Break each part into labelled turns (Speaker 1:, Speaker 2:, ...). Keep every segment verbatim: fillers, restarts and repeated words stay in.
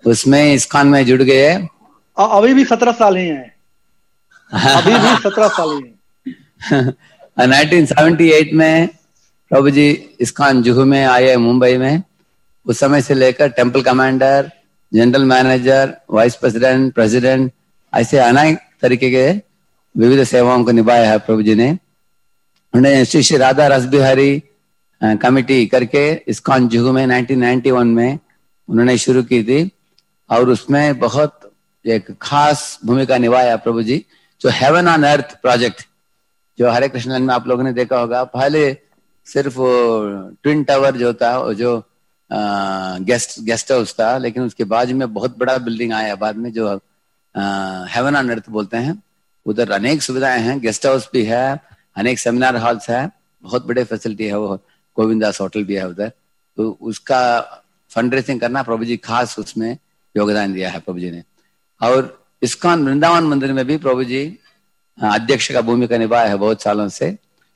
Speaker 1: उसमें इस्कॉन में जुड़ गए।
Speaker 2: अभी भी सत्रह साल ही हैं, अभी भी सत्रह साल ही हैं।
Speaker 1: नाइनटीन सेवेंटी एट में प्रभु जी इस्कॉन जुहू में आए, मुंबई में। उस समय से लेकर temple commander, general manager, vice president, president, ऐसे अनेक तरीके के विविध सेवाओं को निभाया है प्रभु जी ने। उन्हें श्री श्री राधा रस बिहारी कमेटी करके इस्कॉन जुहू में नाइनटीन नाइंटी वन में उन्होंने शुरू की थी, और उसमें बहुत एक खास भूमिका निभाया प्रभु जी। जो हेवन ऑन अर्थ प्रोजेक्ट, जो हरे कृष्ण में आप लोगों ने देखा होगा, पहले सिर्फ ट्विन टावर जो था, जो गेस्ट गेस्ट हाउस था, लेकिन उसके बाद में बहुत बड़ा बिल्डिंग आया बाद में, जो हेवन ऑन अर्थ बोलते हैं। उधर अनेक सुविधाएं हैं, गेस्ट हाउस भी है, अनेक सेमिनार हॉल्स है, बहुत बड़े फैसिलिटी है, वो गोविंदास होटल भी है उधर। तो उसका फंड रेजिंग करना प्रभु जी खास उसमें योगदान दिया है प्रभु जी ने। और इस्कॉन वृंदावन मंदिर में भी प्रभु जी अध्यक्ष का भूमिका निभाया है बहुत सालों से।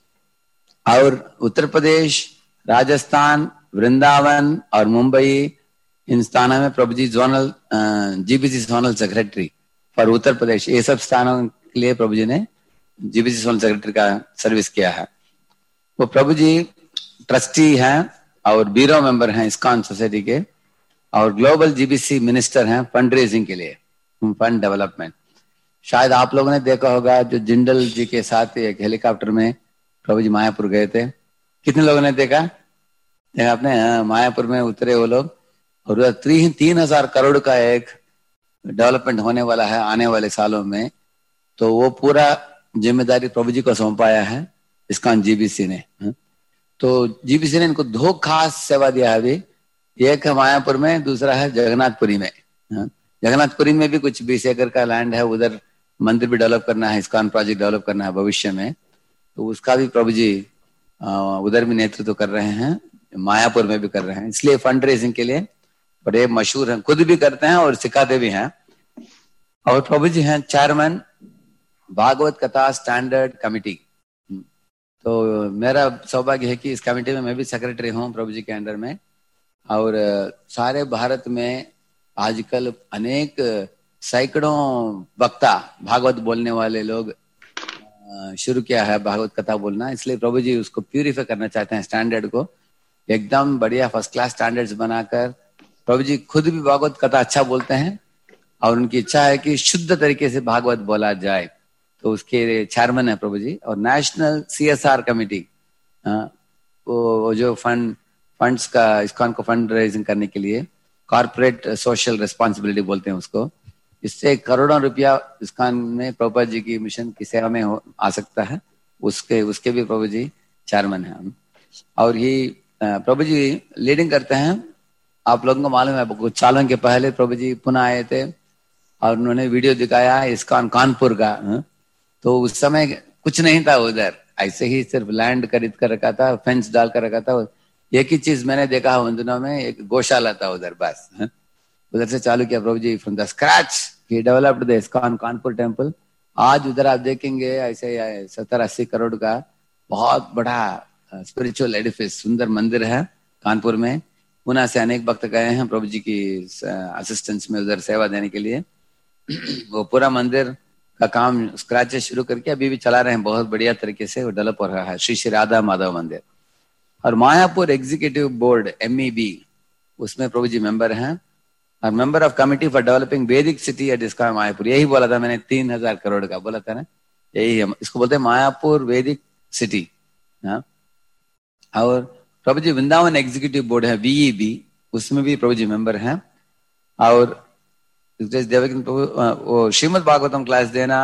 Speaker 1: और उत्तर प्रदेश, राजस्थान, वृंदावन और मुंबई, इन स्थानों में प्रभु जी zonal GBC zonal secretary for Uttar Pradesh, ये सब स्थानों के लिए प्रभु जी ने जीबीसी जोनल सेक्रेटरी का सर्विस किया है। वो प्रभु जी ट्रस्टी हैं और ब्यूरो मेंबर हैं इस्कॉन सोसाइटी के, और ग्लोबल जीबीसी मिनिस्टर हैं फंड रेजिंग के लिए, फंड डेवलपमेंट। शायद आप लोगों ने देखा होगा, जो जिंदल जी के साथ एक हेलीकॉप्टर में प्रभु जी मायापुर गए थे। कितने लोगों ने देखा देखा आपने? मायापुर में उतरे वो लोग, और तीन तीन हजार करोड़ का एक डेवलपमेंट होने वाला है आने वाले सालों में। तो वो पूरा जिम्मेदारी प्रभु जी को सौंपाया है इस्कॉन जीबीसी ने। तो जीबीसी ने इनको दो खास सेवा दिया है अभी, एक है मायापुर में, दूसरा है जगन्नाथपुरी में। जगन्नाथपुरी में भी कुछ बीस एकड़ का लैंड है, उधर मंदिर भी डेवलप करना है, इस्कॉन प्रोजेक्ट डेवलप करना है भविष्य में। तो उसका भी प्रभु जी उधर भी नेतृत्व कर रहे हैं, मायापुर में भी कर रहे हैं। इसलिए फंड रेजिंग के लिए बड़े मशहूर हैं, खुद भी करते हैं और सिखाते भी हैं। और प्रभु जी हैं चेयरमैन भागवत कथा स्टैंडर्ड कमेटी। तो मेरा सौभाग्य है कि इस कमेटी में मैं भी सेक्रेटरी हूँ प्रभु जी के अंडर में। और सारे भारत में आजकल अनेक सैकड़ों वक्ता भागवत बोलने वाले लोग शुरू किया है भागवत कथा बोलना। इसलिए प्रभु जी उसको प्यूरिफाई करना चाहते हैं, स्टैंडर्ड को एकदम बढ़िया फर्स्ट क्लास स्टैंडर्ड्स बनाकर। प्रभु जी खुद भी भागवत कथा अच्छा बोलते हैं, और उनकी इच्छा है कि शुद्ध तरीके से भागवत बोला जाए। तो उसके चेयरमैन है प्रभु जी। और नेशनल सीएसआर कमेटी, वो जो फंड फंड्स का इस्कॉन को फंड रेजिंग करने के लिए, कॉर्पोरेट सोशल रिस्पॉन्सिबिलिटी बोलते हैं उसको, इससे करोड़ों रुपया इस्कॉन में प्रभुपाद जी की मिशन की सेवा में हो, आ सकता है। उसके उसके भी प्रभु जी चेयरमैन है। और ये प्रभु जी लीडिंग करते हैं। आप लोगों को मालूम है, कुछ सालों के पहले प्रभु जी पुनः आए थे और उन्होंने वीडियो दिखाया इस्कॉन कानपुर का। तो उस समय कुछ नहीं था उधर, ऐसे ही सिर्फ लैंड खरीद कर रखा था, फेंस डाल कर रखा था। एक ही चीज मैंने देखा उन दिनों में, एक गौशाला था उधर, बस उधर से चालू किया प्रभु जी फ्रॉम द स्क्रैच। ही developed the ISKCON Kanpur temple. आज उधर आप देखेंगे ऐसे सत्तर अस्सी करोड़ का बहुत बड़ा स्पिरिचुअल एडिफिस, सुंदर मंदिर है कानपुर में। पुणे से अनेक भक्त गए हैं प्रभु जी की असिस्टेंस में उधर सेवा देने के लिए। वो पूरा मंदिर का काम स्क्रैच से शुरू करके अभी भी चला रहे हैं, बहुत बढ़िया तरीके से वो डेवलप हो रहा है, श्री श्री राधा माधव मंदिर। और Mayapur executive board M E B, उसमें प्रभु जी मेंबर हैं, और member of committee for developing Vedic city at ISKCON Mayapur. यही बोला था मैंने, तीन हजार करोड़ का बोला था ना, यही है, इसको बोलते हैं मायापुर वैदिक सिटी। हाँ। और प्रभु जी वृंदावन एग्जीक्यूटिव बोर्ड है वी ई बी, उसमें भी प्रभु जी मेंबर हैं। और वो श्रीमद् भागवतम क्लास देना,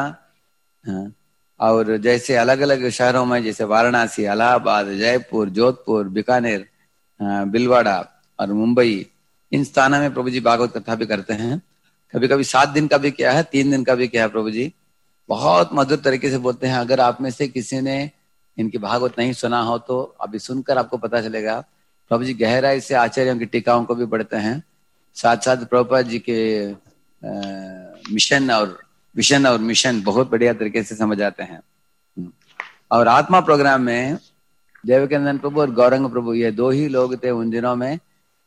Speaker 1: और जैसे अलग अलग शहरों में जैसे वाराणसी, इलाहाबाद, जयपुर, जोधपुर, बीकानेर, बिलवाड़ा और मुंबई, इन स्थानों में प्रभु जी भागवत कथा भी करते हैं। कभी कभी सात दिन का भी किया है, तीन दिन का भी किया है प्रभु जी। बहुत मधुर तरीके से बोलते हैं। अगर आप में से किसी ने इनकी भागवत नहीं सुना हो तो अभी सुनकर आपको पता चलेगा। प्रभु जी गहराई से आचार्यों की टीकाओं को भी पढ़ते हैं, साथ साथ प्रभुपाद जी के आ, मिशन और विजन और मिशन बहुत बढ़िया तरीके से समझ आते हैं। और आत्मा प्रोग्राम में देवकीनंदन प्रभु और गौरंग प्रभु, ये दो ही लोग थे उन दिनों में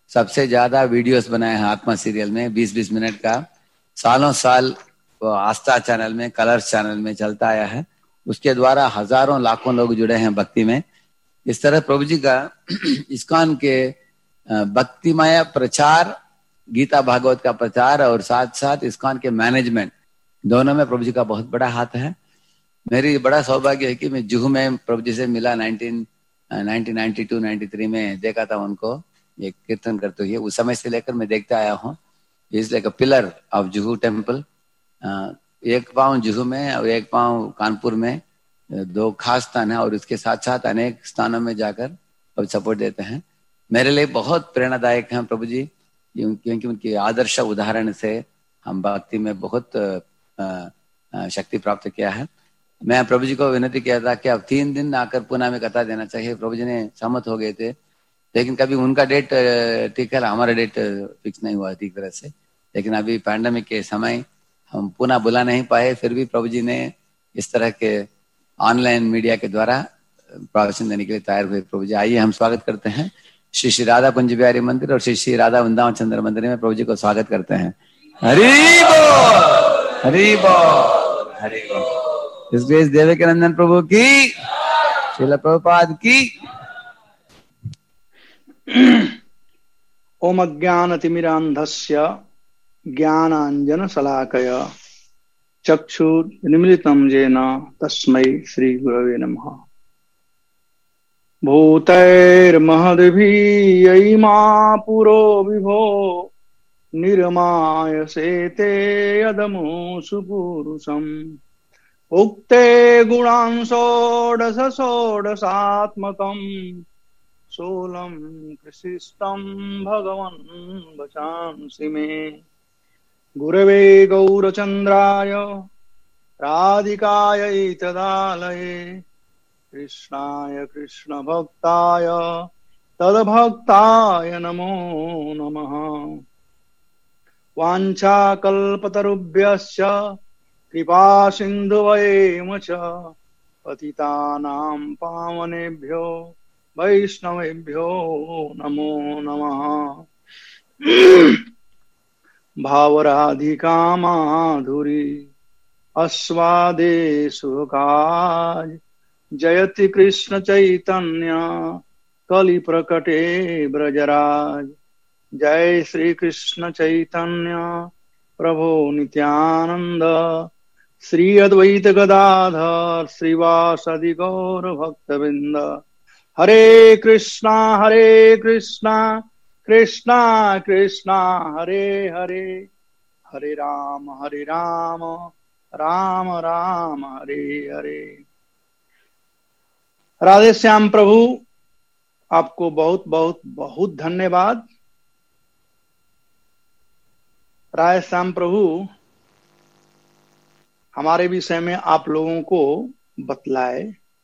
Speaker 1: सबसे ज्यादा वीडियोस बनाए हैं आत्मा सीरियल में, बीस बीस मिनट का, सालों साल वो आस्था चैनल में, कलर्स चैनल में चलता आया है। उसके द्वारा हजारों लाखों लोग जुड़े हैं भक्ति में। इस तरह प्रभु जी का इस्कॉन के भक्तिमय प्रचार, गीता भागवत का प्रचार और साथ साथ इस्कॉन के मैनेजमेंट, दोनों में प्रभु जी का बहुत बड़ा हाथ है। मेरी बड़ा सौभाग्य है कि मैं जुहू में प्रभु जी से मिला nineteen nineteen ninety two ninety three में, देखा था उनको ये कीर्तन करते हुए। उस समय से लेकर मैं देखता आया हूँ। Is like a pillar of Juhu temple. एक पांव जुहू में और एक पांव कानपुर में, दो खास स्थान है, और उसके साथ साथ अनेक स्थानों में जाकर अब सपोर्ट देते हैं। मेरे लिए बहुत प्रेरणादायक हैं प्रभु जी, क्योंकि उनके आदर्श उदाहरण से हम भक्ति में बहुत शक्ति प्राप्त किया है। मैं प्रभु जी को विनती किया था कि अब तीन दिन आकर पुणे में कथा देना चाहिए। प्रभु जी ने सहमत हो गए थे, लेकिन कभी उनका डेट ठीक है, हमारा डेट फिक्स नहीं हुआ ठीक तरह से। लेकिन अभी पैंडेमिक के समय हम पुनः बुला नहीं पाए, फिर भी प्रभु जी ने इस तरह के ऑनलाइन मीडिया के द्वारा प्रवचन देने के लिए तैयार हुए। प्रभु जी, आइए हम स्वागत करते हैं श्री श्री राधा कुंज बिहारी मंदिर और श्री श्री राधा वृंदावन चंद्र मंदिर में प्रभु जी को स्वागत करते हैं। हरि बोल, हरि बोल, हरि बोल। इस ग्रेस देवकीनंदन प्रभु की, श्रील प्रभुपाद की।
Speaker 2: ओम अज्ञानतिमिरान्धस्य ज्ञानाञ्जनशलाकया चक्षुर्निमीलितं येन तस्मै श्रीगुरवे नमः। भूतैर्महद्भिर्यैमा पुरो विभो निर्मायसे ते यदमुषु पुरुषम्। उक्ते गुणांषोडश षोडशात्मकम् सोलं कृषिष्टं भगवन् वचांसि मे। गुरवे गौरचन्द्राय राधिकायै तदालये कृष्णाय कृष्णभक्ताय तद्भक्ताय नमो नमः। वाञ्छाकल्पतरुभ्यश्च कृपा सिन्धुवैव च पतितानां पावनेभ्यो वैष्णवेभ्यो नमो नमः। भावराधिका माधुरी अस्वादे सुखाय जयति कृष्ण चैतन्य कलि प्रकटे ब्रजराज। जय श्री कृष्ण चैतन्य प्रभो नित्यानंद श्री अद्वैत गदाधर श्रीवासदि गौर भक्तवृंद। हरे कृष्णा हरे कृष्णा कृष्णा कृष्णा हरे हरे, हरे राम हरे राम राम राम हरे हरे। राधे श्याम प्रभु, आपको बहुत बहुत बहुत धन्यवाद। राधे श्याम प्रभु हमारे विषय में आप लोगों को बतलाए।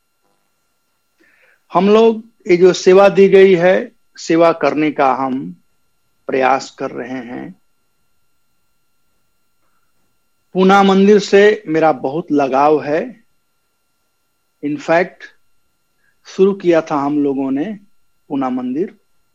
Speaker 2: हम लोग ये जो सेवा दी गई है, सेवा करने का हम प्रयास कर रहे हैं। पूना मंदिर से मेरा बहुत लगाव है। इनफैक्ट शुरू किया था हम लोगों ने पूना मंदिर,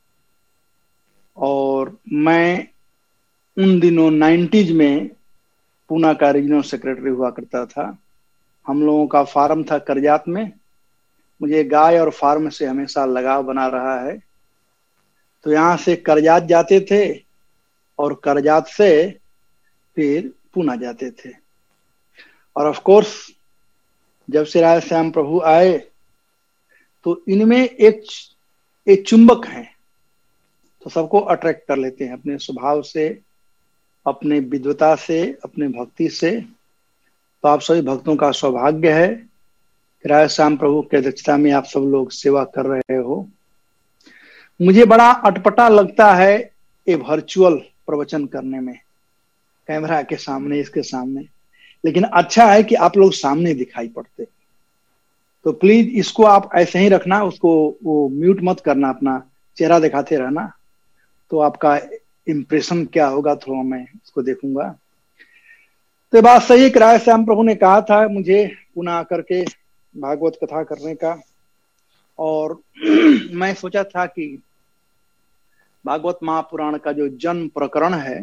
Speaker 2: और मैं उन दिनों नाइन्टीज में पूना का रीजनल सेक्रेटरी हुआ करता था। हम लोगों का फार्म था करजात में। मुझे गाय और फार्म से हमेशा लगाव बना रहा है, तो यहाँ से करजात जाते थे और करजात से फिर पूना जाते थे। और ऑफ कोर्स जब से राधे श्याम प्रभु आए तो इनमें एक एक चुंबक है, तो सबको अट्रैक्ट कर लेते हैं अपने स्वभाव से, अपने विद्वता से, अपने भक्ति से। तो आप सभी भक्तों का सौभाग्य है कि राधे श्याम प्रभु की अध्यक्षता में आप सब लोग सेवा कर रहे हो। मुझे बड़ा अटपटा लगता है ये वर्चुअल प्रवचन करने में, कैमरा के सामने, इसके सामने, लेकिन अच्छा है कि आप लोग सामने दिखाई पड़ते। तो प्लीज इसको आप ऐसे ही रखना, उसको वो म्यूट मत करना, अपना चेहरा दिखाते रहना, तो आपका इम्प्रेशन क्या होगा थोड़ा मैं उसको देखूंगा। तो बात सही है कि राधे श्याम प्रभु ने कहा था मुझे पुनः आकर के भागवत कथा करने का, और मैं सोचा था कि भागवत महापुराण का जो जन्म प्रकरण है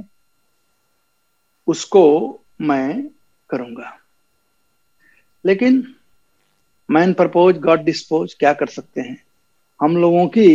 Speaker 2: उसको मैं करूंगा। लेकिन मैन प्रपोज गॉड डिस्पोज, क्या कर सकते हैं, हम लोगों की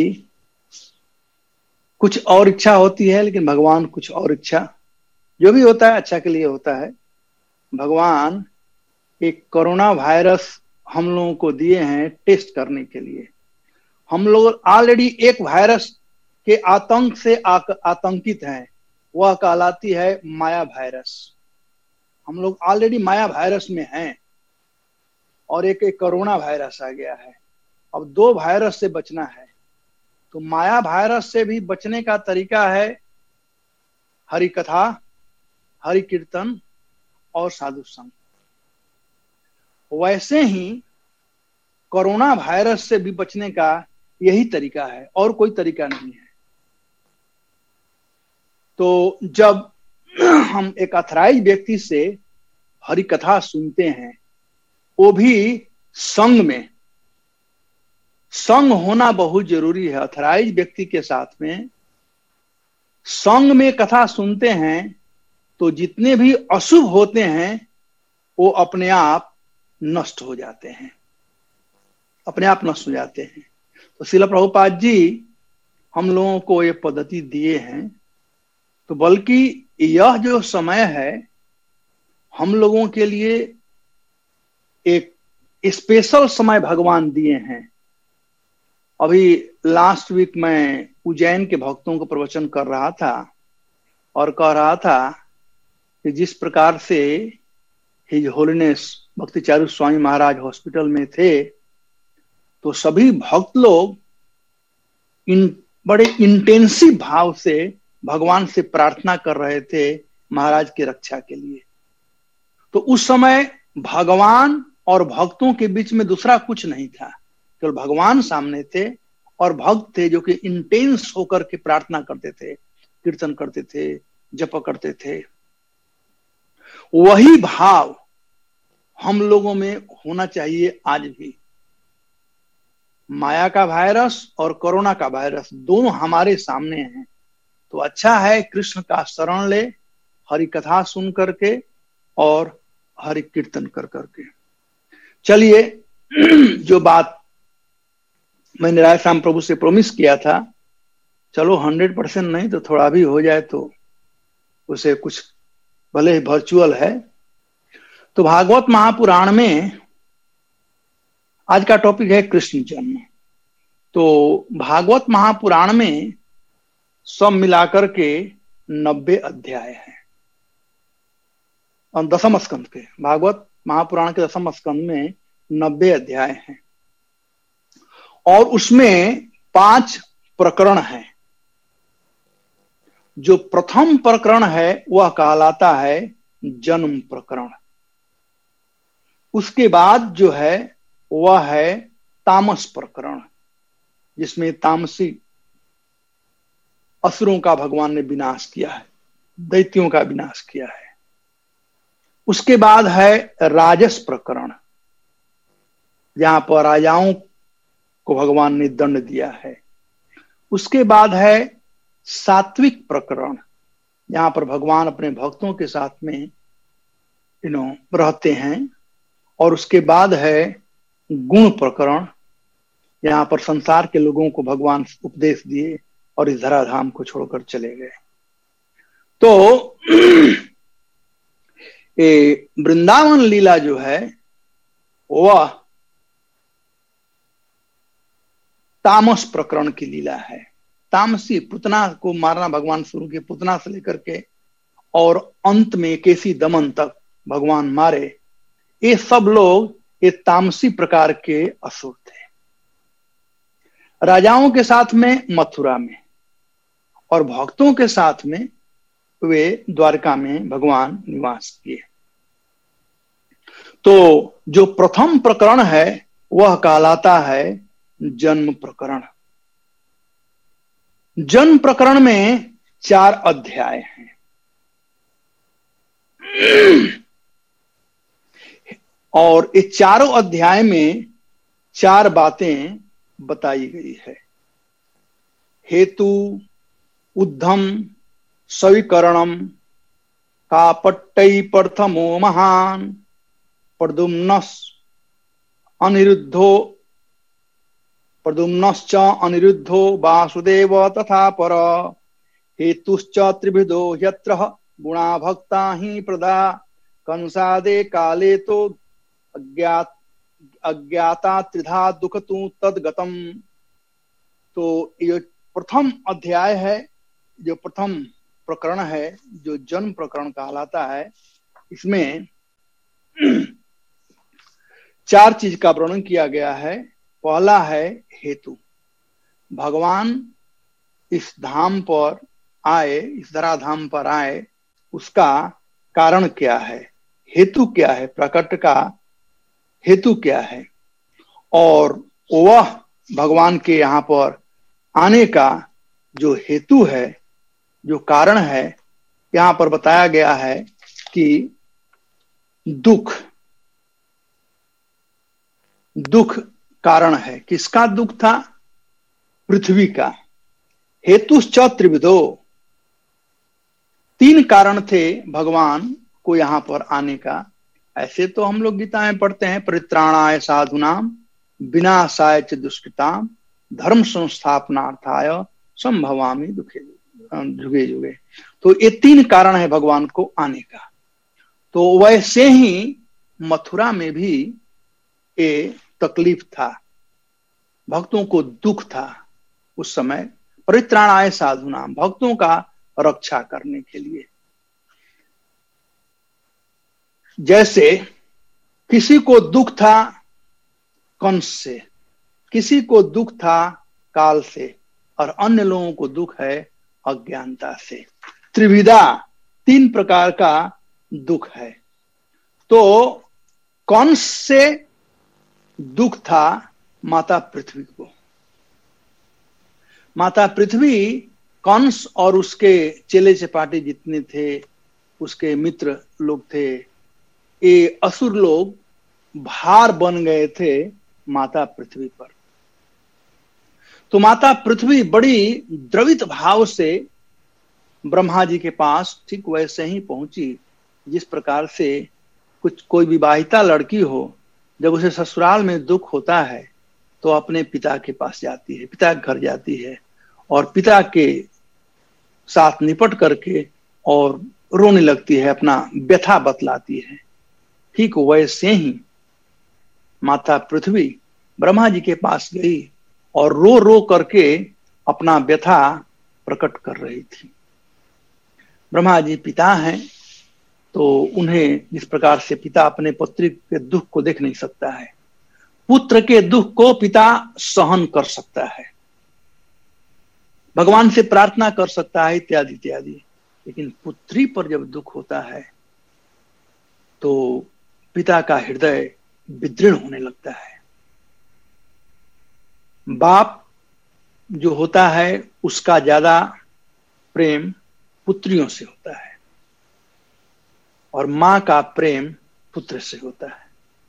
Speaker 2: कुछ और इच्छा होती है, लेकिन भगवान कुछ और इच्छा, जो भी होता है अच्छा के लिए होता है। भगवान एक कोरोना वायरस हम लोगों को दिए हैं टेस्ट करने के लिए। हम लोग ऑलरेडी एक वायरस के आतंक से आतंकित हैं, वह कहलाती है माया वायरस। हम लोग ऑलरेडी माया वायरस में हैं और एक एक कोरोना वायरस आ गया है। अब दो वायरस से बचना है, तो माया वायरस से भी बचने का तरीका है हरि कथा, हरि कीर्तन और साधु संग। वैसे ही कोरोना वायरस से भी बचने का यही तरीका है, और कोई तरीका नहीं है। तो जब हम एक अथराइज व्यक्ति से हरि कथा सुनते हैं, वो भी संग में, संग होना बहुत जरूरी है। अथराइज व्यक्ति के साथ में संग में कथा सुनते हैं तो जितने भी अशुभ होते हैं वो अपने आप नष्ट हो जाते हैं, अपने आप नष्ट हो जाते हैं। तो श्रील प्रभुपाद जी हम लोगों को ये पद्धति दिए हैं, तो बल्कि यह जो समय है हम लोगों के लिए एक स्पेशल समय भगवान दिए हैं। अभी लास्ट वीक मैं उज्जैन के भक्तों को प्रवचन कर रहा था और कह रहा था कि जिस प्रकार से his holiness Bhakticharu Swami Maharaj hospital में थे, तो सभी भक्त लोग इन बड़े इंटेंसिव भाव से भगवान से प्रार्थना कर रहे थे महाराज की रक्षा के लिए। तो उस समय भगवान और भक्तों के बीच में दूसरा कुछ नहीं था, केवल भगवान सामने थे और भक्त थे जो कि इंटेंस होकर के प्रार्थना करते थे, कीर्तन करते थे, जप करते थे। वही भाव हम लोगों में होना चाहिए आज भी। माया का वायरस और कोरोना का वायरस दोनों हमारे सामने हैं, तो अच्छा है कृष्ण का शरण ले, हरि कथा सुन करके और हरि कीर्तन कर करके। चलिए, जो बात मैंने राय श्याम प्रभु से प्रॉमिस किया था, चलो हंड्रेड परसेंट नहीं तो थोड़ा भी हो जाए तो उसे कुछ, भले ही वर्चुअल है। तो भागवत महापुराण में आज का टॉपिक है कृष्ण जन्म। तो भागवत महापुराण में सब मिलाकर के नब्बे अध्याय हैं और दसम स्कंद के, भागवत महापुराण के दसम स्कंद में नब्बे अध्याय हैं और उसमें पांच प्रकरण हैं। जो प्रथम प्रकरण है वह कहलाता है जन्म प्रकरण। उसके बाद जो है वह है तामस प्रकरण, जिसमें तामसी असुरों का भगवान ने विनाश किया है, दैत्यों का विनाश किया है। उसके बाद है राजस प्रकरण, जहां पर राजाओं को भगवान ने दंड दिया है। उसके बाद है सात्विक प्रकरण, जहां पर भगवान अपने भक्तों के साथ में यू नो रहते हैं। और उसके बाद है गुण प्रकरण, यहाँ पर संसार के लोगों को भगवान उपदेश दिए और इस धराधाम को छोड़कर चले गए। तो ये वृंदावन लीला जो है वह तामस प्रकरण की लीला है। तामसी पुतना को मारना भगवान शुरू के, पुतना से लेकर के और अंत में केसी दमन तक भगवान मारे। ये सब लोग ये तामसी प्रकार के असुर थे। राजाओं के साथ में मथुरा में और भक्तों के साथ में वे द्वारका में भगवान निवास किए। तो जो प्रथम प्रकरण है वह कहलाता है जन्म प्रकरण। जन्म प्रकरण में चार अध्याय हैं और इस चारों अध्याय में चार बातें बताई गई है। हेतु, उद्धम सविकरणम कापट्टै प्रथमो महान प्रद्युम्नस अनिरुद्धो प्रद्युम्नश्च अनिरुद्धो वासुदेव तथा पर हेतुश्च त्रिविधो यत्र गुणा भक्ता ही प्रदा कंसादे काले तो अज्ञात अज्ञाता त्रिधा दुख तू तदगतम। तो ये प्रथम अध्याय है, जो प्रथम प्रकरण है, जो जन्म प्रकरण कहलाता है। इसमें चार चीज का वर्णन किया गया है। पहला है हेतु, भगवान इस धाम पर आए, इस धराधाम पर आए, उसका कारण क्या है, हेतु क्या है, प्रकट का हेतु क्या है, और वह भगवान के यहाँ पर आने का जो हेतु है, जो कारण है, यहाँ पर बताया गया है कि दुख दुख कारण है। किसका दुख था? पृथ्वी का। हेतुश्च त्रिविधो, तीन कारण थे भगवान को यहाँ पर आने का। ऐसे तो हम लोग गीता में पढ़ते हैं, परित्राणाय साधुनाम विनाशाय च दुष्कृताम धर्म संस्थापनार्थाय संभवामि दुखे जुगे जुगे। तो ये तीन कारण है भगवान को आने का। तो वैसे ही मथुरा में भी ये तकलीफ था, भक्तों को दुख था उस समय। परित्राणाय साधुनाम, भक्तों का रक्षा करने के लिए। जैसे किसी को दुख था कंस से, किसी को दुख था काल से, और अन्य लोगों को दुख है अज्ञानता से। त्रिविधा, तीन प्रकार का दुख है। तो कंस से दुख था माता पृथ्वी को। माता पृथ्वी कंस और उसके चेले चपाटी जितने थे, उसके मित्र लोग थे, ये असुर लोग भार बन गए थे माता पृथ्वी पर। तो माता पृथ्वी बड़ी द्रवित भाव से ब्रह्मा जी के पास ठीक वैसे ही पहुंची जिस प्रकार से कुछ कोई विवाहिता लड़की हो, जब उसे ससुराल में दुख होता है तो अपने पिता के पास जाती है, पिता के घर जाती है, और पिता के साथ निपट करके और रोने लगती है, अपना व्यथा बतलाती है। ठीक वैसे ही माता पृथ्वी ब्रह्मा जी के पास गई और रो रो करके अपना व्यथा प्रकट कर रही थी। ब्रह्मा जी पिता हैं, तो उन्हें जिस प्रकार से पिता अपने पुत्री के दुख को देख नहीं सकता है, पुत्र के दुख को पिता सहन कर सकता है, भगवान से प्रार्थना कर सकता है, इत्यादि इत्यादि। लेकिन पुत्री पर जब दुख होता है तो पिता का हृदय विदीर्ण होने लगता है। बाप जो होता है उसका ज्यादा प्रेम पुत्रियों से होता है, और मां का प्रेम पुत्र से होता है।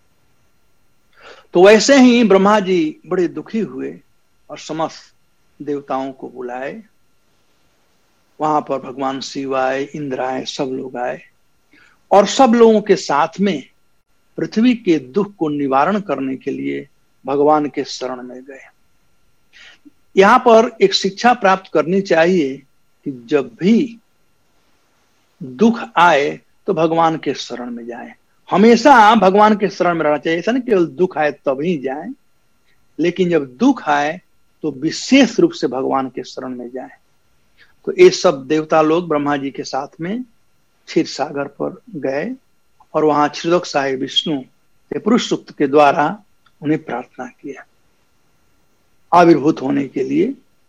Speaker 2: तो वैसे ही ब्रह्मा जी बड़े दुखी हुए और समस्त देवताओं को बुलाए। वहां पर भगवान शिव आए, इंद्र आए, सब लोग आए, और सब लोगों के साथ में पृथ्वी के दुख को निवारण करने के लिए भगवान के शरण में गए। यहां पर एक शिक्षा प्राप्त करनी चाहिए कि जब भी दुख आए तो भगवान के शरण में जाएं। हमेशा भगवान के शरण में रहना चाहिए। ऐसा नहीं केवल दुख आए तभी जाएं, लेकिन जब दुख आए तो विशेष रूप से भगवान के शरण में जाएं। तो ये सब देवता लोग ब्रह्मा जी के साथ में क्षीर सागर पर गए, और वहां क्षीरोदक साई विष्णु के पुरुष सूक्त के द्वारा उन्हें प्रार्थना किया आविर्भूत होने के लिए।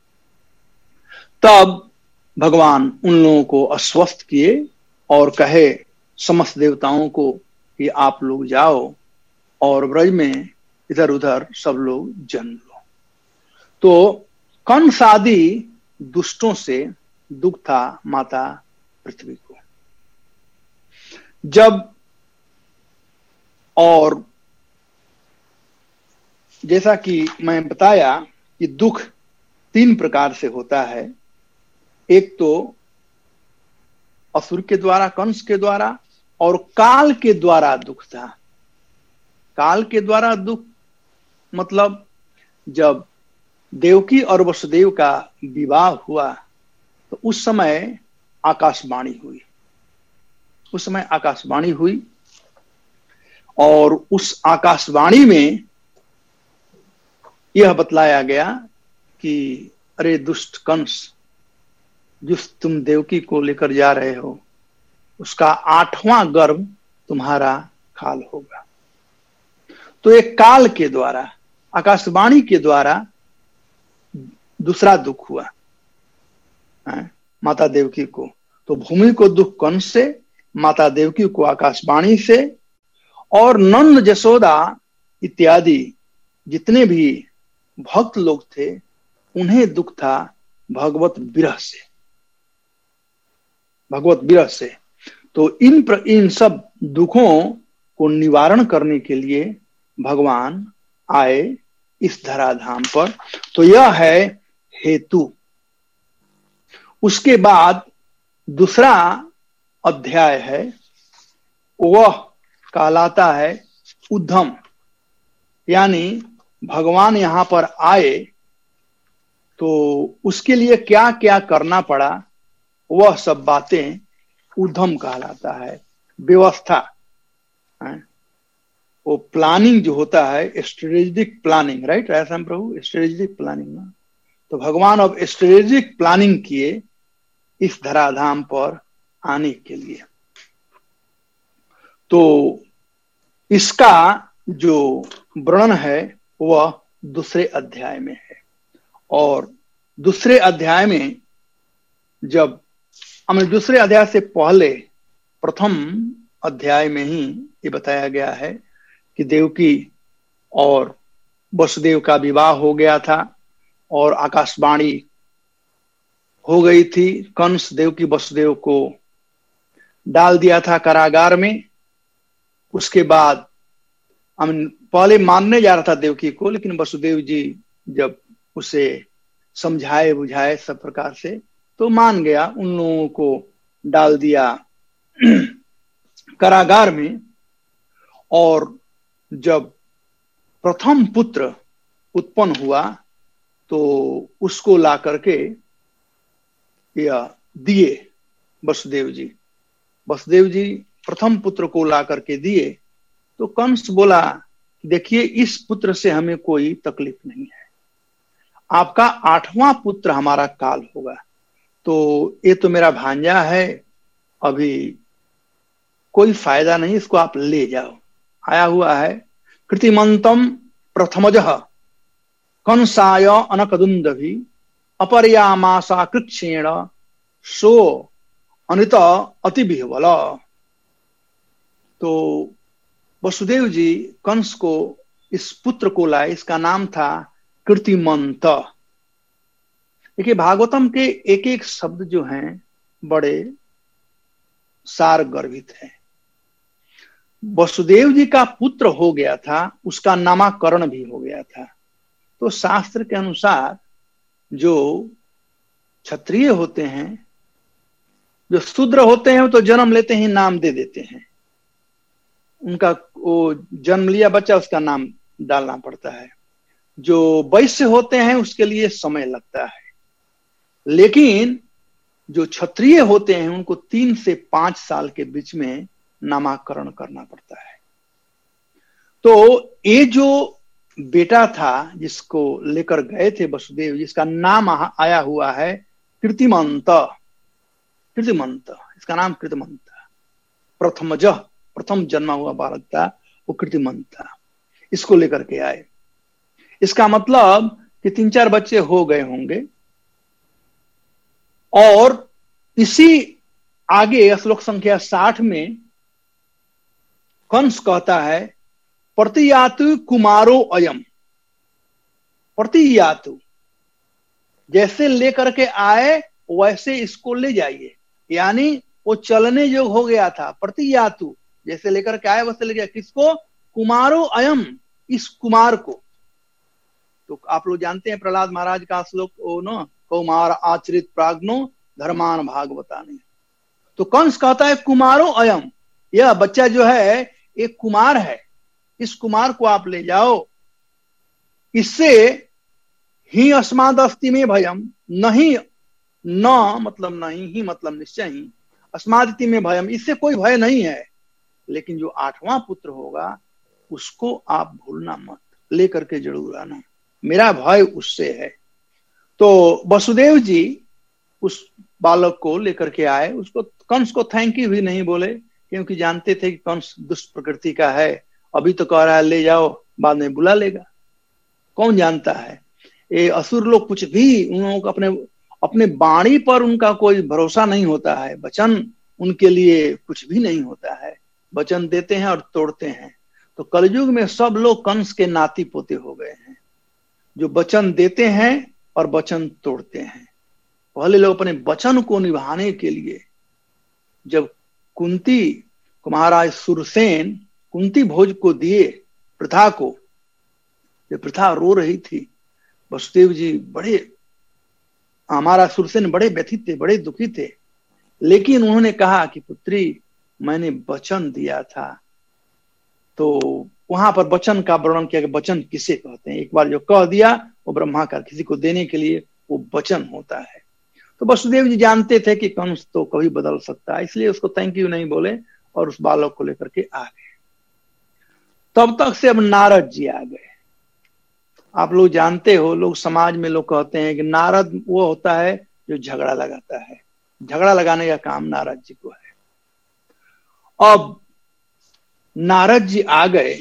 Speaker 2: तब भगवान उन लोगों को आश्वस्त किए और कहे समस्त देवताओं को कि आप लोग जाओ और ब्रज में इधर उधर सब लोग जन्म लो। तो कंस आदि दुष्टों से दुख था माता पृथ्वी को। जब और जैसा कि मैं बताया कि दुख तीन प्रकार से होता है, एक तो असुर के द्वारा, कंस के द्वारा, और काल के द्वारा दुख था। काल के द्वारा दुख मतलब जब देवकी और वसुदेव का विवाह हुआ तो उस समय आकाशवाणी हुई, उस समय आकाशवाणी हुई और उस आकाशवाणी में यह बतलाया गया कि अरे दुष्ट कंस, जिस तुम देवकी को लेकर जा रहे हो उसका आठवां गर्भ तुम्हारा काल होगा। तो एक काल के द्वारा, आकाशवाणी के द्वारा दूसरा दुख हुआ है माता देवकी को। तो भूमि को दुख कंस से, माता देवकी को आकाशवाणी से, और नंद जसोदा इत्यादि जितने भी भक्त लोग थे उन्हें दुख था भगवत विरह से, भगवत विरह से। तो इन प्र, इन सब दुखों को निवारण करने के लिए भगवान आए इस धराधाम पर। तो यह है हेतु। उसके बाद दूसरा अध्याय है, वह कहलाता है उद्धम, यानी भगवान यहां पर आए तो उसके लिए क्या क्या करना पड़ा, वह सब बातें उद्धम कहलाता है। व्यवस्था है, वो प्लानिंग जो होता है, स्ट्रेटेजिक प्लानिंग, राइट राम प्रभु, स्ट्रेटेजिक प्लानिंग ना। तो भगवान अब स्ट्रेटेजिक प्लानिंग किए इस धराधाम पर आने के लिए। तो इसका जो वर्णन है वह दूसरे अध्याय में है। और दूसरे अध्याय में जब हमें दूसरे अध्याय से पहले प्रथम अध्याय में ही ये बताया गया है कि देवकी और वसुदेव का विवाह हो गया था और आकाशवाणी हो गई थी। कंस देवकी वसुदेव को डाल दिया था कारागार में। उसके बाद हम पहले मानने जा रहा था देवकी को, लेकिन वसुदेव जी जब उसे समझाए बुझाए सब प्रकार से तो मान गया। उन लोगों को डाल दिया कारागार में। और जब प्रथम पुत्र उत्पन्न हुआ तो उसको ला करके या दिए वसुदेव जी। वसुदेव जी प्रथम पुत्र को ला करके दिए तो कंस बोला, देखिए इस पुत्र से हमें कोई तकलीफ नहीं है, आपका आठवां पुत्र हमारा काल होगा। तो ये तो मेरा भांजा है, अभी कोई फायदा नहीं, इसको आप ले जाओ। आया हुआ है कृतिमंतम प्रथमजः कंसाय अनकदुंदभि अपरयामासा कृच्छेण सो अनित अति बिहवल। तो वसुदेव जी कंस को इस पुत्र को लाए, इसका नाम था कृतिमंत। देखिए भागवतम के एक एक शब्द जो हैं बड़े सार गर्भित हैं। वसुदेव जी का पुत्र हो गया था, उसका नामकरण भी हो गया था। तो शास्त्र के अनुसार जो क्षत्रिय होते हैं, जो शूद्र होते हैं, तो जन्म लेते ही नाम दे देते हैं। उनका वो जन्म लिया बच्चा, उसका नाम डालना पड़ता है। जो वैश्य होते हैं उसके लिए समय लगता है, लेकिन जो क्षत्रिय होते हैं उनको तीन से पांच साल के बीच में नामकरण करना पड़ता है। तो ये जो बेटा था जिसको लेकर गए थे वसुदेव, जिसका नाम आया हुआ है कृतिमंत। कृतिमंत, इसका नाम कृतिमंत। प्रथमज, प्रथम जन्मा हुआ बालक था वो कृतिमंत था। इसको लेकर के आए। इसका मतलब कि तीन चार बच्चे हो गए होंगे। और इसी आगे श्लोक संख्या साठ में कंस कहता है प्रतियातु कुमारो अयम। प्रतियातु, जैसे लेकर के आए वैसे इसको ले जाइए, यानी वो चलने योग्य हो गया था। प्रतियातु, जैसे लेकर के आए वैसे ले जाए। किसको? कुमारो अयम, इस कुमार को। तो आप लोग जानते हैं प्रहलाद महाराज का श्लोक, ओ न कौमार आचरित प्राज्ञो धर्मान भागवतानि। तो कंस कहता है कुमारो अयम, यह बच्चा जो है एक कुमार है, इस कुमार को आप ले जाओ, इससे ही अस्माद अस्ति में भयम, नहीं न मतलब नहीं, ही मतलब निश्चय ही, अस्मादिति में भयम, इससे कोई भय नहीं है, लेकिन जो आठवां पुत्र होगा उसको आप भूलना मत, लेकर के जरूर आना, मेरा भय उससे है। तो वसुदेव जी उस बालक को लेकर के आए, उसको कंस को थैंक यू भी नहीं बोले, क्योंकि जानते थे कि कंस दुष्ट प्रकृति का है, अभी तो कह रहा है ले जाओ, बाद में बुला लेगा, कौन जानता है। ये असुर लोग कुछ भी, उन लोगों को अपने अपने वाणी पर उनका कोई भरोसा नहीं होता है, वचन उनके लिए कुछ भी नहीं होता है, वचन देते हैं और तोड़ते हैं। तो कलयुग में सब लोग कंस के नाती पोते हो गए हैं, जो वचन देते हैं और वचन तोड़ते हैं। पहले लोग अपने वचन को निभाने के लिए, जब कुंती को महाराज सुरसेन कुंती भोज को दिए प्रथा को, जब प्रथा रो रही थी, वसुदेव जी बड़े, हमारा सुरसेन बड़े व्यथित थे, बड़े दुखी थे, लेकिन उन्होंने कहा कि पुत्री मैंने वचन दिया था। तो वहां पर वचन का वर्णन किया कि वचन किसे कहते हैं, एक बार जो कह दिया वो ब्रह्मा का, किसी को देने के लिए वो वचन होता है। तो वसुदेव जी जानते थे कि कंस तो कभी बदल सकता है, इसलिए उसको थैंक यू नहीं बोले और उस बालक को लेकर के आ गए। तब तक से अब नारद जी आ गए। आप लोग जानते हो, लोग समाज में लोग कहते हैं कि नारद वो होता है जो झगड़ा लगाता है, झगड़ा लगाने का काम नारद जी को है। अब नारद जी आ गए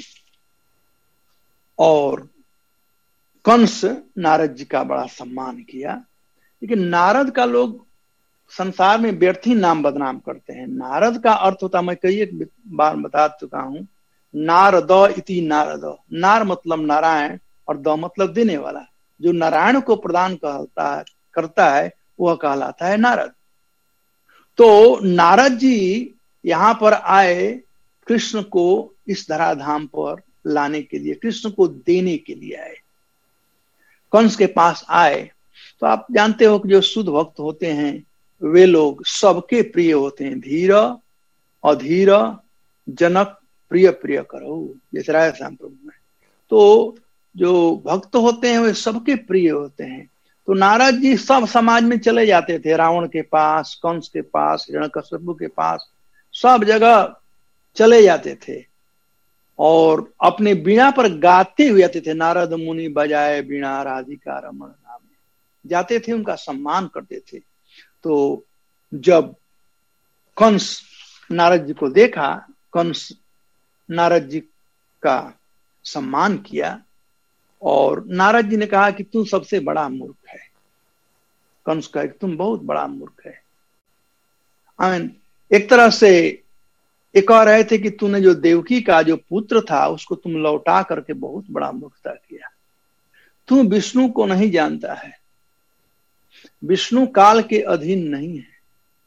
Speaker 2: और कंस नारद जी का बड़ा सम्मान किया, लेकिन नारद का लोग संसार में व्यर्थ ही नाम बदनाम करते हैं। नारद का अर्थ होता, मैं कई एक बार बता चुका हूं, नारद इति नारद, नार मतलब नारायण और द मतलब देने वाला, जो नारायण को प्रदान करता है करता है वह कहलाता है नारद। तो नारद जी यहां पर आए कृष्ण को इस धराधाम पर लाने के लिए, कृष्ण को देने के लिए आए, कंस के पास आए। तो आप जानते हो कि जो शुद्ध भक्त होते हैं वे लोग सबके प्रिय होते हैं, धीर अधीर जनक प्रिय प्रिय करो, जैसे राय श्याम प्रभु में। तो जो भक्त होते हैं वे सबके प्रिय होते हैं। तो नारद जी सब समाज में चले जाते थे, रावण के पास, कंस के पास, हिरण्यकश्यप के पास, सब जगह चले जाते थे और अपने वीणा पर गाते हुए आते थे। नारद मुनि बजाए वीणा राधिका रमण नाम, जाते थे, उनका सम्मान करते थे। तो जब कंस नारद जी को देखा, कंस नारद जी का सम्मान किया और नारद जी ने कहा कि तू सबसे बड़ा मूर्ख है। कंस कहा कि तुम बहुत बड़ा मूर्ख है। आई मीन एक तरह से ये कह रहे थे कि तूने जो देवकी का जो पुत्र था उसको तुम लौटा करके बहुत बड़ा मूर्खता किया। तू विष्णु को नहीं जानता है, विष्णु काल के अधीन नहीं है,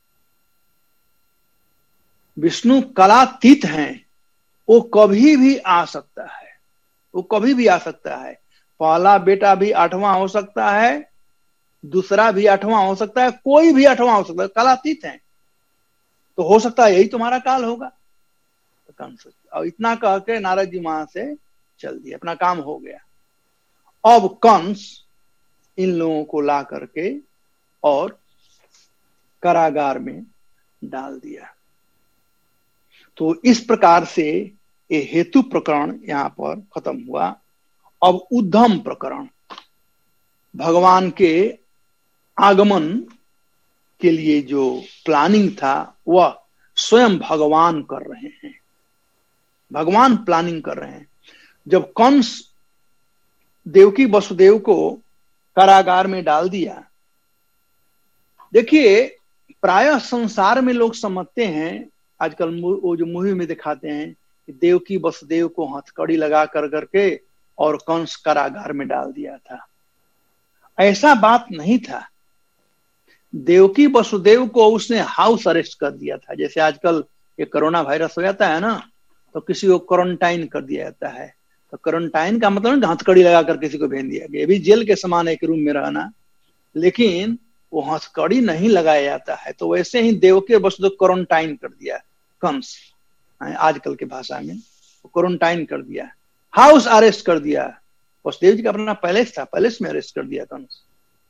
Speaker 2: विष्णु कलातीत हैं, वो कभी भी आ सकता है, वो कभी भी आ सकता है। पहला बेटा भी आठवां हो सकता है, दूसरा भी आठवां हो सकता है, कोई भी आठवां हो सकता है, कलातीत है। तो हो सकता है यही तुम्हारा काल होगा। तो कंस, और इतना कह के नारद जी वहां से चल दिए, अपना काम हो गया। अब कंस इन लोगों को ला करके और कारागार में डाल दिया। तो इस प्रकार से ये हेतु प्रकरण यहां पर खत्म हुआ। अब उद्धम प्रकरण, भगवान के आगमन के लिए जो प्लानिंग था वह स्वयं भगवान कर रहे हैं, भगवान प्लानिंग कर रहे हैं। जब कंस देवकी वसुदेव को कारागार में डाल दिया, देखिए प्रायः संसार में लोग समझते हैं, आजकल वो जो मूवी में दिखाते हैं कि देवकी वसुदेव को हथकड़ी लगा कर करके और कंस कारागार में डाल दिया था। ऐसा बात नहीं था। देवकी वसुदेव को उसने हाउस अरेस्ट कर दिया था। जैसे आजकल ये कोरोना वायरस हो जाता है ना, तो किसी को क्वारंटाइन कर दिया जाता है। तो क्वारंटाइन का मतलब हथकड़ी लगा कर किसी को भेज दिया गया, भी जेल के समान एक रूम में रहना। लेकिन वो हथकड़ी नहीं लगाया जाता है। तो वैसे ही देवकी और वसुदेव को क्वारंटाइन कर दिया कंस, आजकल के भाषा में क्वारंटाइन कर दिया, हाउस अरेस्ट कर दिया। वसुदेव जी का अपना पैलेस था, पैलेस में अरेस्ट कर दिया कंस।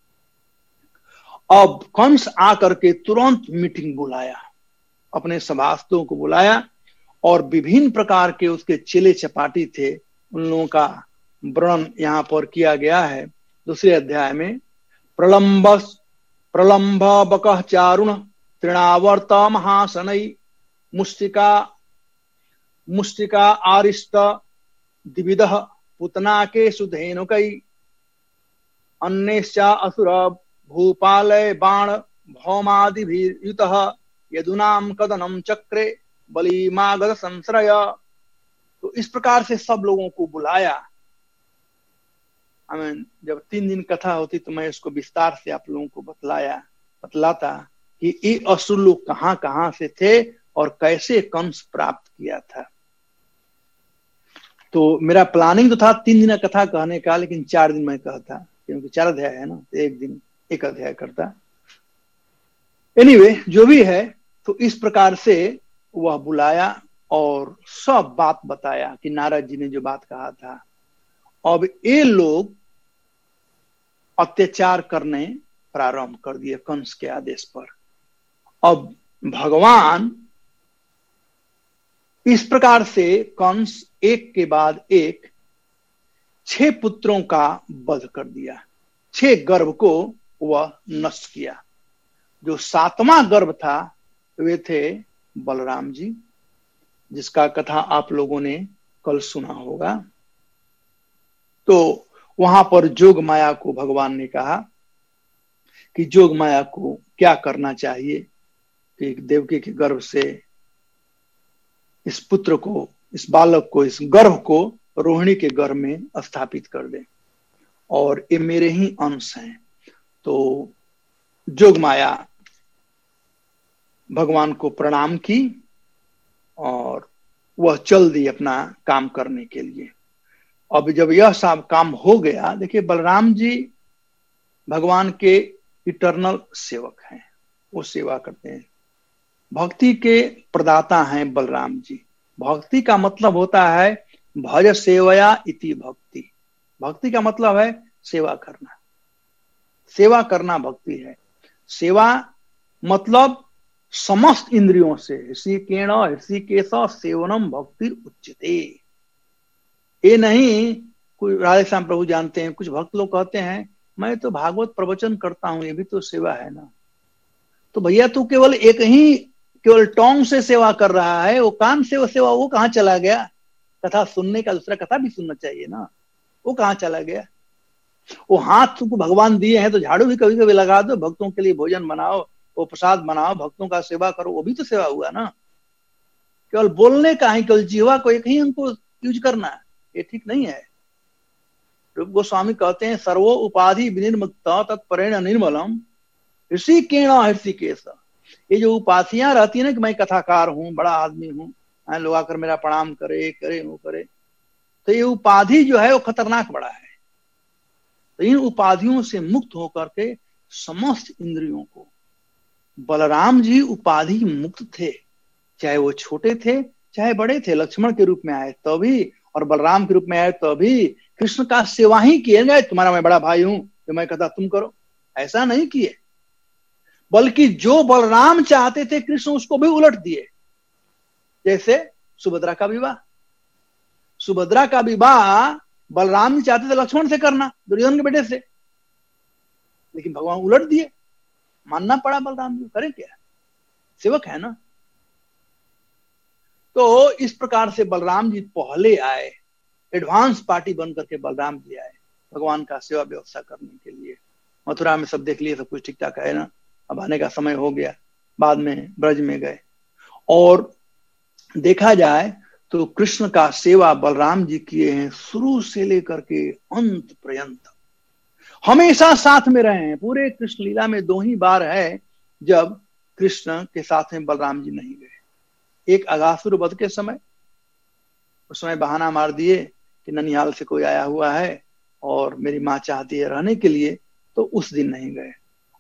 Speaker 2: अब कंस आकर के तुरंत मीटिंग बुलाया, अपने सभासदों को बुलाया और विभिन्न प्रकार के उसके चेले चपाटी थे, उन लोगों का वर्णन यहां पर किया गया है दूसरे अध्याय में। प्रलंब प्रलंब बकः चारुण तृणावर्त महासनई मुष्टिका मुष्टिका आरिष्ट द्विविधः पुतनाके सुधेनुकै अन्यश्च असुर भूपालय बाण भौमादिभिर्युतः यदुनाम कदनम चक्रे बलिमागध संश्रय। तो इस प्रकार से सब लोगों को बुलाया। हमें जब तीन दिन कथा होती तो मैं इसको विस्तार से आप लोगों को बतलाया बतलाता कि ये असुर लोग कहां कहां से थे और कैसे कंस प्राप्त किया था। तो मेरा प्लानिंग तो था तीन दिन कथा कहने का, लेकिन चार दिन मैं कहता, क्योंकि चार अध्याय है ना, तो एक दिन एक अध्याय करता। एनीवे anyway, जो भी है, तो इस प्रकार से वह बुलाया और सब बात बताया कि नारद जी ने जो बात कहा था। अब ये लोग अत्याचार करने प्रारंभ कर दिए कंस के आदेश पर। अब भगवान इस प्रकार से कंस एक के बाद एक छह पुत्रों का वध कर दिया, छह गर्भ को वह नष्ट किया। जो सातवां गर्भ था वे थे बलराम जी, जिसका कथा आप लोगों ने कल सुना होगा। तो वहां पर जोग माया को भगवान ने कहा कि जोग माया को क्या करना चाहिए कि देवकी के गर्भ से इस पुत्र को, इस बालक को, इस गर्भ को रोहिणी के गर्भ में स्थापित कर दे और ये मेरे ही अंश हैं। तो जोग माया भगवान को प्रणाम की और वह चल दी अपना काम करने के लिए। अब जब यह सब काम हो गया, देखिए बलराम जी भगवान के इटर्नल सेवक हैं, वो सेवा करते हैं, भक्ति के प्रदाता हैं बलराम जी। भक्ति का मतलब होता है भज सेवया इति भक्ति। भक्ति का मतलब है सेवा करना, सेवा करना भक्ति है। सेवा मतलब समस्त इंद्रियों से, ऋषिकेण ऋषिकेश सेवनम भक्ति उच्यते। ये नहीं कोई राधे श्याम प्रभु जानते हैं, कुछ भक्त लोग कहते हैं मैं तो भागवत प्रवचन करता हूं, ये भी तो सेवा है ना। तो भैया तू केवल एक ही केवल टोंग से सेवा कर रहा है, वो कान से वो सेवा वो कहां चला गया? कथा सुनने का दूसरा कथा भी सुनना चाहिए ना, वो कहां चला गया? वो हाथ को भगवान दिए हैं तो झाड़ू भी कभी कभी लगा दो, भक्तों के लिए भोजन बनाओ, वो प्रसाद बनाओ, भक्तों का सेवा करो, वो भी तो सेवा हुआ ना। केवल बोलने का ही, केवल जीवा को एक ही हमको यूज करना, ये ठीक नहीं है। रूप गोस्वामी कहते हैं सर्वो उपाधि विनिर्मुक्त तत्परेण निर्मलम ऋषिकेण ऋषिकेश। ये जो उपाधियां रहती है ना कि मैं कथाकार हूं, बड़ा आदमी हूं, लोग आकर मेरा प्रणाम करे करे वो करे, तो ये उपाधि जो है वो खतरनाक बड़ा है। तो इन उपाधियों से मुक्त होकर के समस्त इंद्रियों को, बलराम जी उपाधि मुक्त थे, चाहे वो छोटे थे चाहे बड़े थे। लक्ष्मण के रूप में आए तभी तो और बलराम के रूप में आए तभी तो कृष्ण का सेवा ही किए गए। तुम्हारा मैं बड़ा भाई हूं, जो मैं कहता तुम करो, ऐसा नहीं किए, बल्कि जो बलराम चाहते थे कृष्ण उसको भी उलट दिए। जैसे सुभद्रा का विवाह, सुभद्रा का विवाह बलराम जी चाहते थे लक्ष्मण से करना, दुर्योधन के बेटे से, लेकिन भगवान उलट दिए, मानना पड़ा बलराम जी, करें क्या, सेवक है ना। तो इस प्रकार से बलराम जी पहले आए, एडवांस पार्टी बन करके बलराम जी आए भगवान का सेवा व्यवस्था करने के लिए। मथुरा में सब देख लिए, सब कुछ ठीक ठाक है ना, अब आने का समय हो गया। बाद में ब्रज में गए और देखा जाए तो कृष्ण का सेवा बलराम जी किए हैं शुरू से लेकर के अंत पर्यंत, हमेशा साथ में रहे हैं। पूरे कृष्ण लीला में दो ही बार है जब कृष्ण के साथ में बलराम जी नहीं गए। एक अगासुर वध के समय, उस समय बहाना मार दिए कि ननिहाल से कोई आया हुआ है और मेरी माँ चाहती है रहने के लिए, तो उस दिन नहीं गए।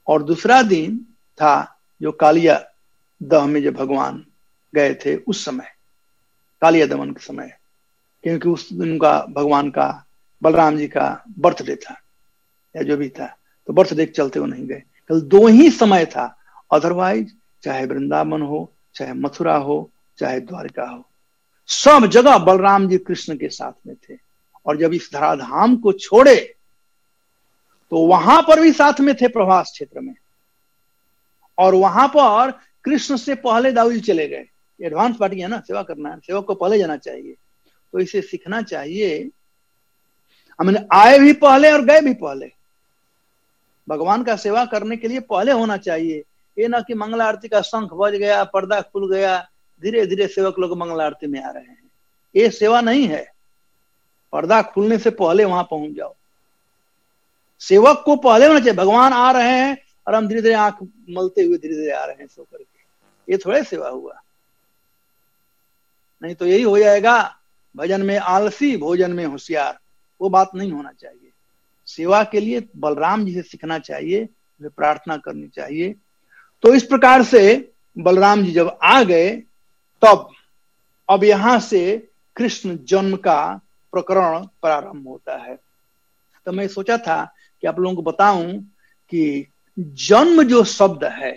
Speaker 2: और दूसरा दिन था जो कालिया दह में जब भगवान गए थे उस समय, कालिया दमन के समय, क्योंकि उस दिन का भगवान का, बलराम जी का बर्थडे था या जो भी था, तो बर्थडे के चलते वो नहीं गए। कल दो ही समय था, अदरवाइज चाहे वृंदावन हो, चाहे मथुरा हो, चाहे द्वारका हो, सब जगह बलराम जी कृष्ण के साथ में थे। और जब इस धराधाम को छोड़े तो वहां पर भी साथ में थे प्रभास क्षेत्र में, और वहां पर कृष्ण से पहले दाऊ जी चले गए। एडवांस पार्टी है ना, सेवा करना है, सेवक को पहले जाना चाहिए। तो इसे सीखना चाहिए, हमने आए भी पहले और गए भी पहले। भगवान का सेवा करने के लिए पहले होना चाहिए। ये ना कि मंगला आरती का शंख बज गया, पर्दा खुल गया, धीरे धीरे सेवक लोग मंगला आरती में आ रहे हैं, ये सेवा नहीं है। पर्दा खुलने से पहले वहां पहुंच जाओ। सेवक को पहले होना चाहिए, भगवान आ रहे हैं और हम धीरे धीरे आंख मलते हुए धीरे धीरे आ रहे हैं सो करके, ये थोड़े सेवा हुआ। नहीं तो यही हो जाएगा, भजन में आलसी, भोजन में होशियार। वो बात नहीं होना चाहिए। सेवा के लिए बलराम जी से सीखना चाहिए, उन्हें प्रार्थना करनी चाहिए। तो इस प्रकार से बलराम जी जब आ गए, तब अब यहां से कृष्ण जन्म का प्रकरण प्रारंभ होता है। तो मैं सोचा था कि आप लोगों को बताऊं कि जन्म जो शब्द है,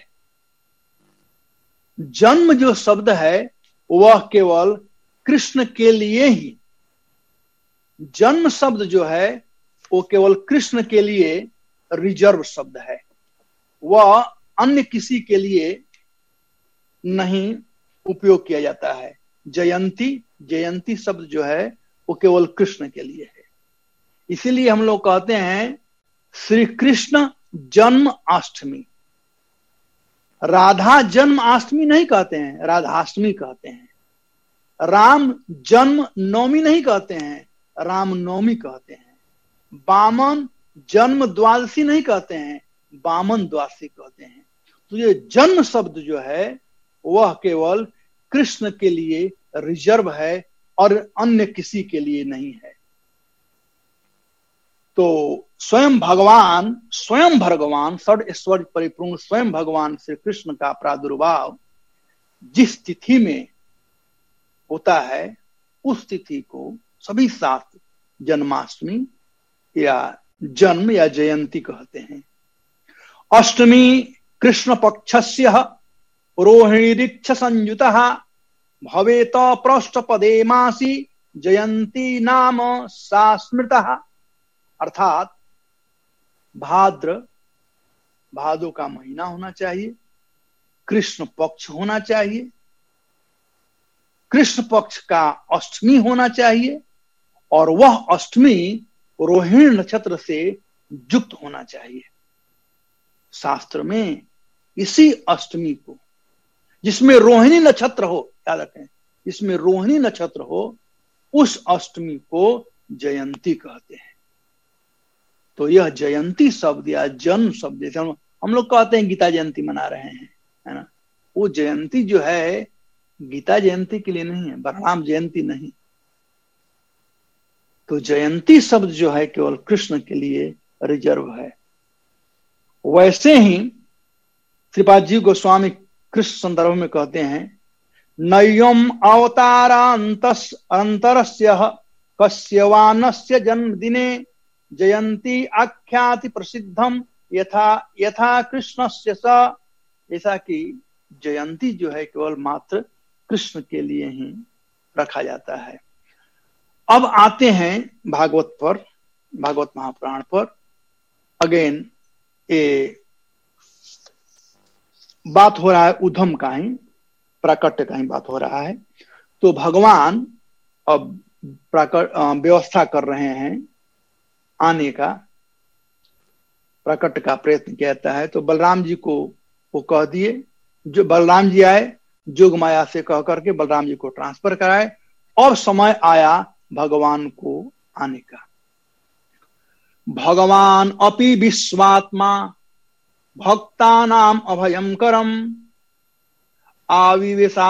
Speaker 2: जन्म जो शब्द है वह केवल कृष्ण के लिए ही, जन्म शब्द जो है वो केवल कृष्ण के लिए रिजर्व शब्द है, वह अन्य किसी के लिए नहीं उपयोग किया जाता है। जयंती, जयंती शब्द जो है वो केवल कृष्ण के लिए है। इसीलिए हम लोग कहते हैं श्री कृष्ण जन्म अष्टमी। राधा जन्म अष्टमी नहीं कहते हैं, राधाष्टमी कहते हैं। राम जन्म नवमी नहीं कहते हैं, राम नवमी कहते हैं। बामन जन्म द्वादशी नहीं कहते हैं, बामन द्वादशी कहते हैं। तो ये जन्म शब्द जो है वह केवल कृष्ण के लिए रिजर्व है और अन्य किसी के लिए नहीं है। तो स्वयं भगवान, स्वयं भगवान षड ऐश्वर्य परिपूर्ण स्वयं भगवान श्री कृष्ण का प्रादुर्भाव जिस तिथि में होता है, उस तिथि को सभी शास्त्र जन्माष्टमी या जन्म या जयंती कहते हैं। अष्टमी कृष्ण पक्षस्य रोहिणीरिक्ष संयुतः भवेत पृष्ठपदे मासी जयंती नाम सा स्मृतः। अर्थात भाद्र, भादो का महीना होना चाहिए, कृष्ण पक्ष होना चाहिए, कृष्ण पक्ष का अष्टमी होना चाहिए, और वह अष्टमी रोहिणी नक्षत्र से युक्त होना चाहिए। शास्त्र में इसी अष्टमी को, जिसमें रोहिणी नक्षत्र हो, याद रखें, जिसमें रोहिणी नक्षत्र हो, उस अष्टमी को जयंती कहते हैं। तो यह जयंती शब्द या जन्म शब्द, जैसे हम हम लोग कहते हैं गीता जयंती मना रहे हैं, है ना, वो जयंती जो है गीता जयंती के लिए नहीं है, बलराम जयंती नहीं। तो जयंती शब्द जो है केवल कृष्ण के लिए रिजर्व है। वैसे ही श्रीपाद जी गोस्वामी कृष्ण संदर्भ में कहते हैं, नय्यम अवतारांतस अंतरस्य कस्यवानस्य जन्मदिने जयंती आख्याति प्रसिद्धम यथा यथा कृष्णस्य स। ऐसा कि जयंती जो है केवल मात्र कृष्ण के लिए ही रखा जाता है। अब आते हैं भागवत पर, भागवत महापुराण पर। अगेन ये बात हो रहा है उद्धम का ही, प्राकट्य का ही बात हो रहा है। तो भगवान अब प्राकट व्यवस्था कर रहे हैं आने का, प्राकट्य का प्रयत्न कहता है। तो बलराम जी को वो कह दिए, जो बलराम जी आए, जोग माया से कह करके बलराम जी को ट्रांसफर कराए। और समय आया भगवान को आने का। भगवान अपि विश्वात्मा भक्तानाम अभयंकरम आविवेशा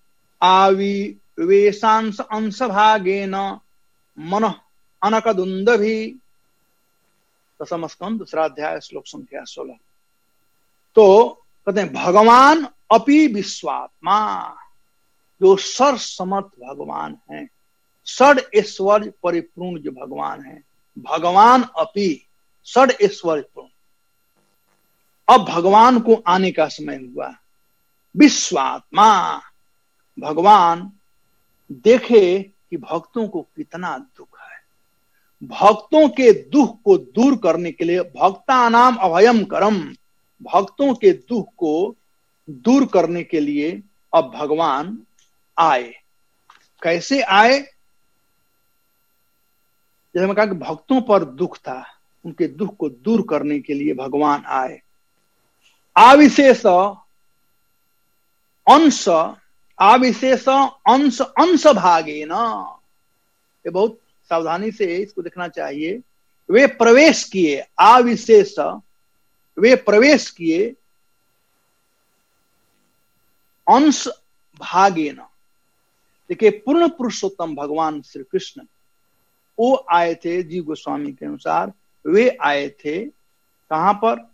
Speaker 2: आविवेशांश अंशभागेन मन अनकदुंदभि। दसम स्कंद दूसरा अध्याय श्लोक संख्या सोलह। तो कहते हैं भगवान अपि विश्वात्मा, जो सर समर्थ भगवान है, षड ऐश्वर्य परिपूर्ण जो भगवान है, भगवान अपि षड ऐश्वर्य पूर्ण। अब भगवान को आने का समय हुआ। विश्वात्मा, भगवान देखे कि भक्तों को कितना दुख है, भक्तों के दुख को दूर करने के लिए भक्ता नाम अभयम करम, भक्तों के दुख को दूर करने के लिए अब भगवान आए। कैसे आए? जैसे मैं कहा कि भक्तों पर दुख था, उनके दुख को दूर करने के लिए भगवान आए। आविशेष अंश, आविशेष अंश अंश भागे न, ये बहुत सावधानी से इसको देखना चाहिए। वे प्रवेश किए, आविशेष वे प्रवेश किए अंश भागे न। देखिए पूर्ण पुरुषोत्तम भगवान श्री कृष्ण वो आए थे, जीव गोस्वामी के अनुसार वे आए थे कहां पर?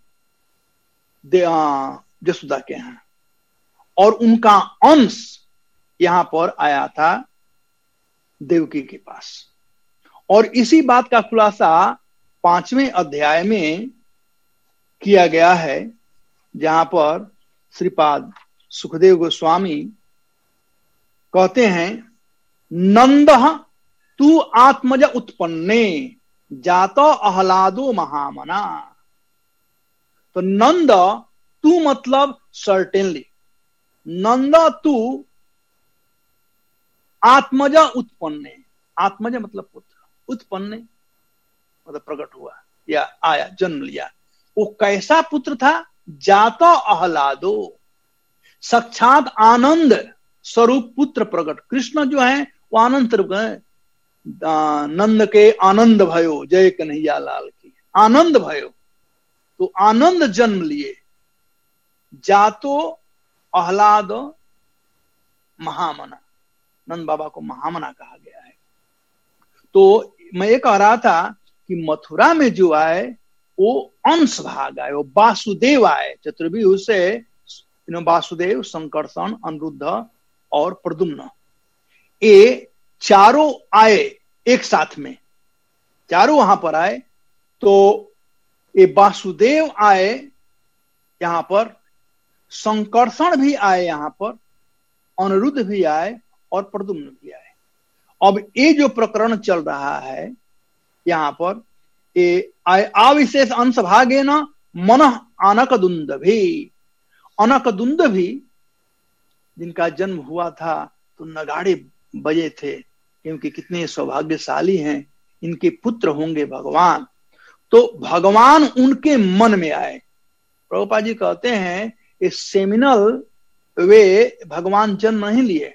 Speaker 2: जसोदा के यहाँ, और उनका अंश यहां पर आया था देवकी के पास। और इसी बात का खुलासा पांचवें अध्याय में किया गया है, जहां पर श्रीपाद सुखदेव गोस्वामी कहते हैं नंद तू आत्मज उत्पन्ने जातो अहलादो महामना। तो नंद तू मतलब सर्टेनली, नंद तू आत्मज उत्पन्ने, आत्मज मतलब पुत्र, उत्पन्ने मतलब प्रकट हुआ या आया, जन्म लिया। वो कैसा पुत्र था? जातो अहलादो, साक्षात आनंद स्वरूप पुत्र प्रकट। कृष्ण जो है वो आनंद स्वरूप है। नंद के आनंद भयो, जय कन्हैया लाल की, आनंद भयो, तो आनंद जन्म लिए। जातो आह्लाद महामना, नंद बाबा को महामना कहा गया है। तो मैं ये कह रहा था कि मथुरा में जो आए वो अंश भाग आए, वो वासुदेव आए। चतुर्व्यूह से वासुदेव, संकर्षण, अनिरुद्ध और प्रद्युम्न, ये चारों आए एक साथ में, चारों वहां पर आए। तो ये वासुदेव आए यहां पर, संकर्षण भी आए यहां पर, अनिरुद्ध भी आए और प्रद्युम्न भी आए। अब ये जो प्रकरण चल रहा है यहां पर, ये आविशेष अंश भागे न मन अनकदुंद भी, अनकदुंद भी जिनका जन्म हुआ था तो नगाड़े बजे थे, क्योंकि कितने सौभाग्यशाली हैं, इनके पुत्र होंगे भगवान। तो भगवान उनके मन में आए। प्रभुपाद जी कहते हैं इस सेमिनल वे भगवान जन्म नहीं लिए,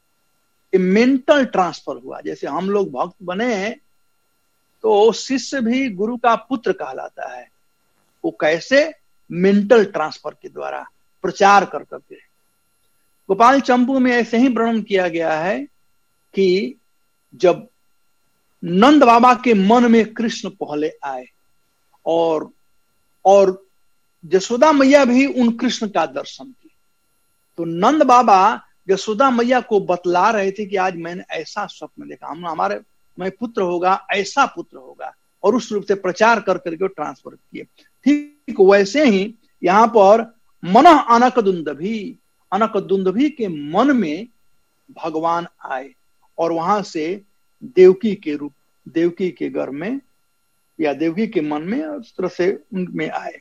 Speaker 2: मेंटल ट्रांसफर हुआ। जैसे हम लोग भक्त बने तो शिष्य भी गुरु का पुत्र कहलाता है। वो कैसे? मेंटल ट्रांसफर के द्वारा, प्रचार कर करके। गोपाल चंपू में ऐसे ही वर्णन किया गया है कि जब नंद बाबा के मन में कृष्ण पहले आए और और यशोदा मैया भी उन कृष्ण का दर्शन की, तो नंद बाबा यशोदा मैया को बतला रहे थे कि आज मैंने ऐसा स्वप्न देखा, हम हमारे मैं पुत्र होगा, ऐसा पुत्र होगा, और उस रूप से प्रचार कर करके ट्रांसफर किए। ठीक वैसे ही यहाँ पर मन अनकदुंद भी, अनकदुंद भी के मन में भगवान आए और वहां से देवकी के रूप, देवकी के घर में या देवकी के मन में उस तरह से उनमें आए।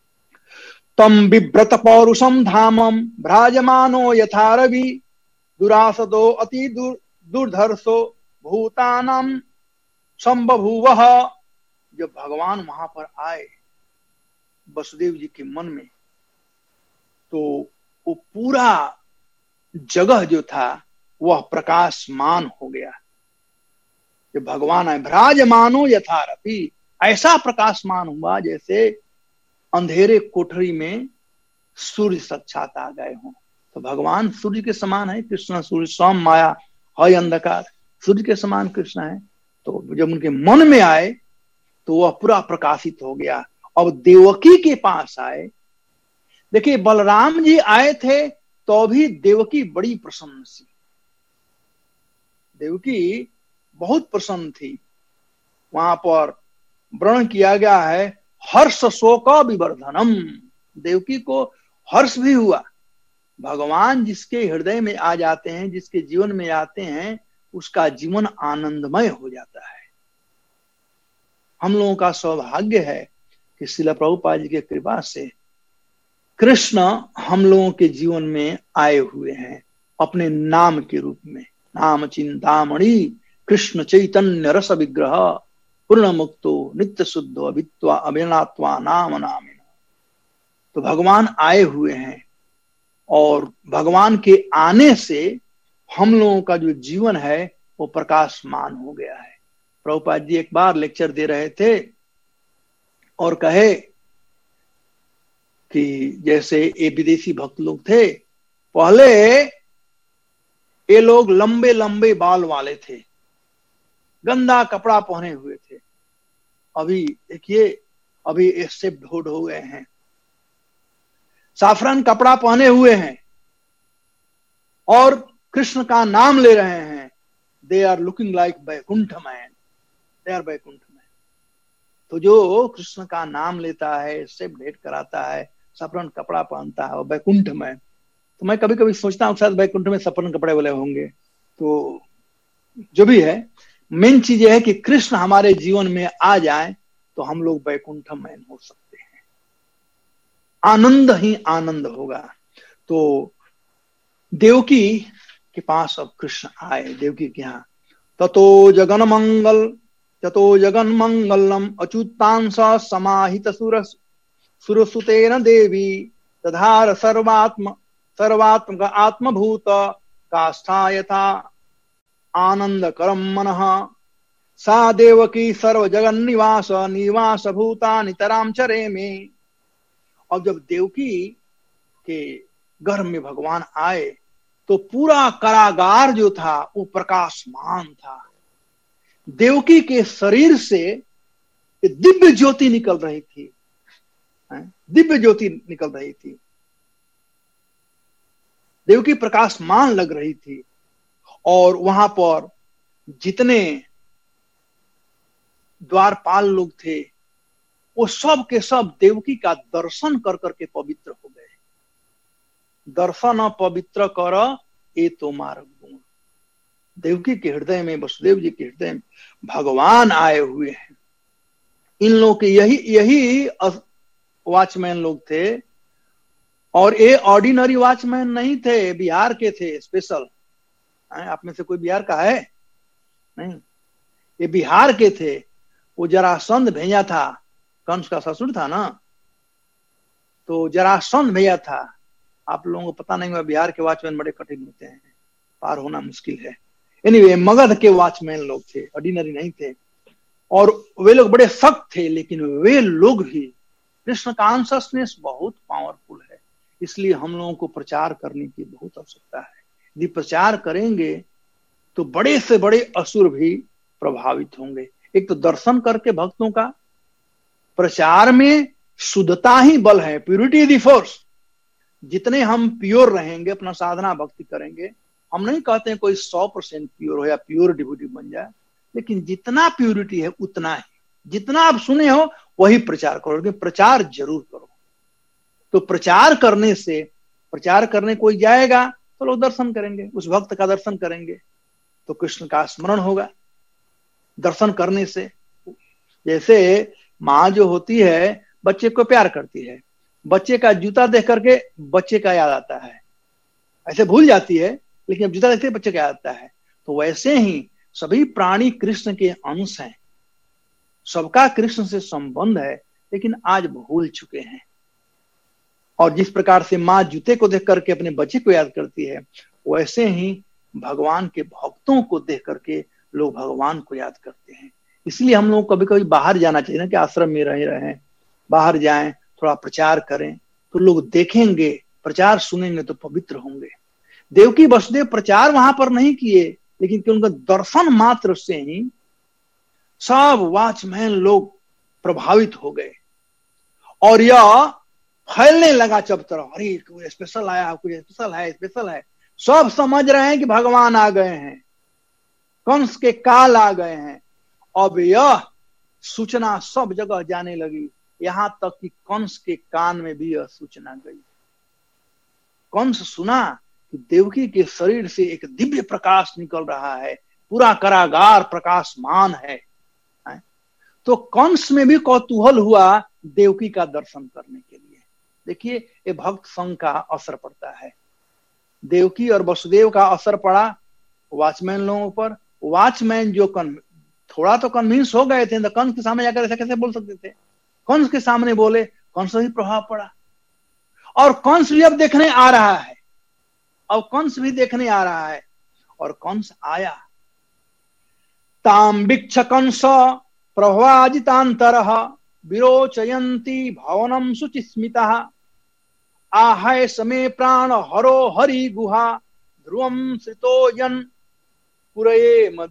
Speaker 2: तम बिव्रत पौरुषम धामम भ्राजमानो यथा रवि दुरासदो अति दुर दुर्धर्षो भूतानम संबभूवः। जब भगवान वहां पर आए वसुदेव जी के मन में, तो वो पूरा जगह जो था वह प्रकाशमान हो गया। जब भगवान आए, भ्राजमानो यथा रवि, ऐसा प्रकाशमान हुआ जैसे अंधेरे कोठरी में सूर्य साक्षात आ गए हों। तो भगवान सूर्य के समान है, कृष्ण सूर्य सम माया है अंधकार, सूर्य के समान कृष्ण है। तो जब उनके मन में आए तो वह पूरा प्रकाशित हो गया। अब देवकी के पास आए, देखिए बलराम जी आए थे तो भी देवकी बड़ी प्रसन्न थी, देवकी बहुत प्रसन्न थी। वहां पर वर्णन किया गया है हर्ष शोक विवर्धनम, देवकी को हर्ष भी हुआ। भगवान जिसके हृदय में आ जाते हैं, जिसके जीवन में आते हैं, उसका जीवन आनंदमय हो जाता है। हम लोगों का सौभाग्य है कि श्रील प्रभुपाद जी की कृपा से कृष्ण हम लोगों के जीवन में आए हुए हैं अपने नाम के रूप में। नाम चिंतामणि कृष्ण चैतन्य रस विग्रह पूर्ण मुक्तो नित्य शुद्ध अभित्वा अभिनात्वा नाम नामिन। तो भगवान आए हुए हैं और भगवान के आने से हम लोगों का जो जीवन है वो प्रकाशमान हो गया है। प्रभुपाद जी एक बार लेक्चर दे रहे थे और कहे कि जैसे ये विदेशी भक्त लोग थे, पहले ये लोग लंबे लंबे बाल वाले थे, गंदा कपड़ा पहने हुए थे। अभी देखिए अभी इससे ढोढ़ हो गए हैं, साफरान कपड़ा पहने हुए हैं और कृष्ण का नाम ले रहे हैं। They are looking like Vaikuntha man, they are Vaikuntha man. तो जो कृष्ण का नाम लेता है, इससे भेंट कराता है, सफरन कपड़ा पहनता है और बैकुंठ में, तो मैं कभी कभी सोचता हूँ शायद बैकुंठ में सफरन कपड़े वाले होंगे। तो जो भी है, मेन चीज यह है कि कृष्ण हमारे जीवन में आ जाए तो हम लोग बैकुंठ मैन हो सकते हैं, आनंद ही आनंद होगा। तो देवकी के पास अब कृष्ण आए, देवकी के यहाँ। ततो जगन मंगल ततो जगन मंगलम अच्युतांश समाहित सुर सुरसुतेन देवी तधार सर्वात्म सर्वात्मक आत्मभूत काष्ठा यथा आनंद करम मनः सा देवकी सर्व जगन निवास निवास भूता नितराम चरे में। और जब देवकी के गर्भ में भगवान आए तो पूरा कारागार जो था वो प्रकाशमान था। देवकी के शरीर से दिव्य ज्योति निकल रही थी, दिव्य ज्योति निकल रही थी, देवकी प्रकाशमान लग रही थी। और वहां पर जितने द्वारपाल लोग थे वो सब के सब देवकी का दर्शन कर करके पवित्र हो गए। दर्शन पवित्र कर ए तो मार्ग गुण। देवकी के हृदय में, वसुदेव जी के हृदय में भगवान आए हुए हैं। इन लोगों के यही यही वॉचमैन लोग थे, और ये ऑर्डिनरी वॉचमैन नहीं थे, बिहार के थे स्पेशल। आप में से कोई बिहार का है? नहीं, ये बिहार के थे। वो जरासंध भेजा था, कंस का ससुर था ना, तो जरासंध भेजा था। आप लोगों को पता नहीं हुआ, बिहार के वॉचमैन बड़े कठिन होते हैं, पार होना मुश्किल है। एनीवे, मगध के वॉचमैन लोग थे, ऑर्डिनरी नहीं थे, और वे लोग बड़े सख्त थे। लेकिन वे लोग भी, कृष्ण कॉन्शसनेस बहुत पावरफुल है, इसलिए हम लोगों को प्रचार करने की बहुत आवश्यकता है। यदि प्रचार करेंगे तो बड़े से बड़े असुर भी प्रभावित होंगे। एक तो दर्शन करके भक्तों का, प्रचार में शुद्धता ही बल है, प्यूरिटी द फोर्स। जितने हम प्योर रहेंगे, अपना साधना भक्ति करेंगे, हम नहीं कहते हैं कोई सौ परसेंट प्योर हो या प्योर डिवोटी बन जाए, लेकिन जितना प्यूरिटी है उतना ही, जितना आप सुने हो वही प्रचार करो, लेकिन प्रचार जरूर करो। तो प्रचार करने से, प्रचार करने कोई जाएगा तो लोग दर्शन करेंगे, उस भक्त का दर्शन करेंगे तो कृष्ण का स्मरण होगा दर्शन करने से। जैसे माँ जो होती है बच्चे को प्यार करती है, बच्चे का जूता देख करके बच्चे का याद आता है, ऐसे भूल जाती है, लेकिन अब जूता देखते बच्चे का याद आता है। तो वैसे ही सभी प्राणी कृष्ण के अंश हैं, सबका कृष्ण से संबंध है, लेकिन आज भूल चुके हैं। और जिस प्रकार से माँ जूते को देख करके अपने बच्चे को याद करती है, वैसे ही भगवान के भक्तों को देख करके लोग भगवान को याद करते हैं। इसलिए हम लोग कभी कभी बाहर जाना चाहिए ना, कि आश्रम में रहे रहें, बाहर जाएं, थोड़ा प्रचार करें, तो लोग देखेंगे, प्रचार सुनेंगे तो पवित्र होंगे। देवकी वसुदेव प्रचार वहां पर नहीं किए, लेकिन कि उनका दर्शन मात्र से ही सब वॉचमैन लोग प्रभावित हो गए। और यह फैलने लगा सब तरफ, अरे कुछ स्पेशल आया, कुछ स्पेशल है, स्पेशल है। सब समझ रहे हैं कि भगवान आ गए हैं, कंस के काल आ गए हैं। अब यह सूचना सब जगह जाने लगी, यहां तक कि कंस के कान में भी यह सूचना गई। कंस सुना कि देवकी के शरीर से एक दिव्य प्रकाश निकल रहा है, पूरा कारागार प्रकाशमान है। तो कंस में भी कौतूहल हुआ देवकी का दर्शन करने के लिए। देखिए, ये भक्त संघ का असर पड़ता है। देवकी और वसुदेव का असर पड़ा वॉचमैन लोगों पर। वॉचमैन जो कन, थोड़ा तो कन्विंस हो गए थे, तो कंस के सामने जाकर ऐसा कैसे बोल सकते थे। कंस के सामने बोले, कंस भी प्रभाव पड़ा। और कंस भी अब देखने आ रहा है, अब कंस भी देखने आ रहा है। और कंस आया। ताम वीक्ष कंस प्रभवाजितांतरः विरोचयन्ति भवनम शुचिस्मितः आहय समे प्राण हरो हरि गुहा ध्रुवम श्रितोयन पुरएम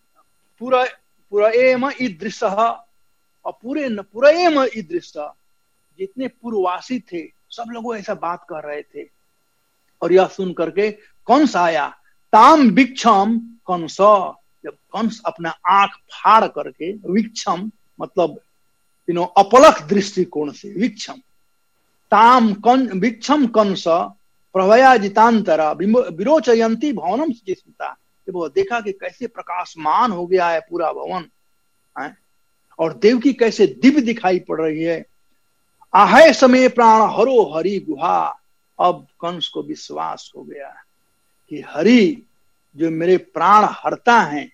Speaker 2: पुर पुरएम ईदृशः। और पूरे न पुरएम ईदृशः, जितने पूर्ववासी थे सब लोग ऐसा बात कर रहे थे। और यह सुन करके कंस आया। ताम वीक्षम कंस, जब कंस अपना आंख फाड़ करके, वीक्षम मतलब यू नो अपलक दृष्टिकोण से, वीक्षम ताम कं वीक्षम कंस प्रभयाजितांतरा विरोचयंती भवनम सुचिस्मिता। जब वो देखा कि कैसे प्रकाशमान हो गया है पूरा भवन है, और देवकी कैसे दिव्य दिखाई पड़ रही है। आहय समय प्राण हरो हरि गुहा। अब कंस को विश्वास हो गया कि हरि जो मेरे प्राण हरता हैं,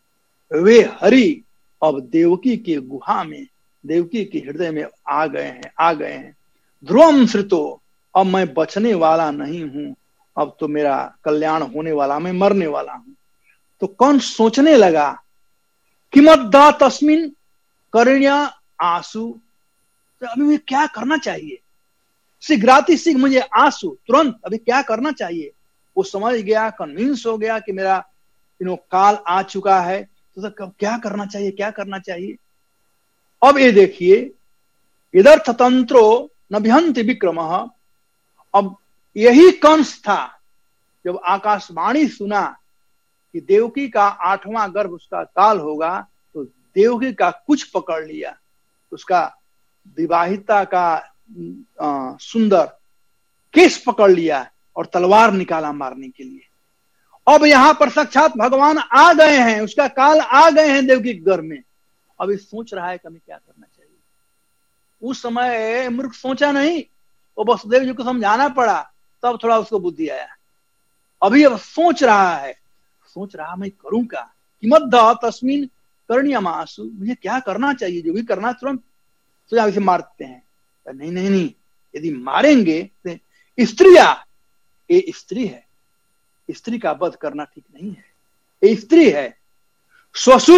Speaker 2: वे हरि अब देवकी के गुहा में, देवकी के हृदय में आ गए हैं, आ गए हैं। ध्रुवम श्रितो, अब मैं बचने वाला नहीं हूं, अब तो मेरा कल्याण होने वाला, मैं मरने वाला हूं। तो कंस सोचने लगा कि मद्दा तस्मिन करुण्या आंसू, तो अभी मुझे क्या करना चाहिए, शीघ्राति शीघ्र मुझे आंसू, तुरंत अभी क्या करना चाहिए। वो समझ गया, कन्विंस हो गया कि मेरा यू नो काल आ चुका है, तो कब क्या करना चाहिए, क्या करना चाहिए। अब ये देखिए, इदर्थ तंत्रो नभ्यंति विक्रमः। अब यही कंस था जब आकाशवाणी सुना कि देवकी का आठवां गर्भ उसका काल होगा, तो देवकी का कुछ पकड़ लिया, उसका विवाहिता का आ, सुंदर केस पकड़ लिया और तलवार निकाला मारने के लिए। अब यहां पर साक्षात भगवान आ गए हैं, उसका काल आ गए हैं देवकी के गर्भ में। अब ये सोच रहा है कि हमें क्या करना चाहिए। उस समय मूर्ख सोचा नहीं, वो वसुदेव जी को समझाना पड़ा, तब थोड़ा उसको बुद्धि आया। अभी अब सोच रहा है, सोच रहा मैं करूं क्या, कि मद्दा तस्मिन करुण्यमासु, मुझे क्या करना चाहिए, जो भी करना तुरंत सोचा इसे मारते हैं। नहीं नहीं नहीं, यदि मारेंगे तो स्त्रिया, ये स्त्री है, स्त्री का वध करना ठीक नहीं है, ये स्त्री है। स्वसु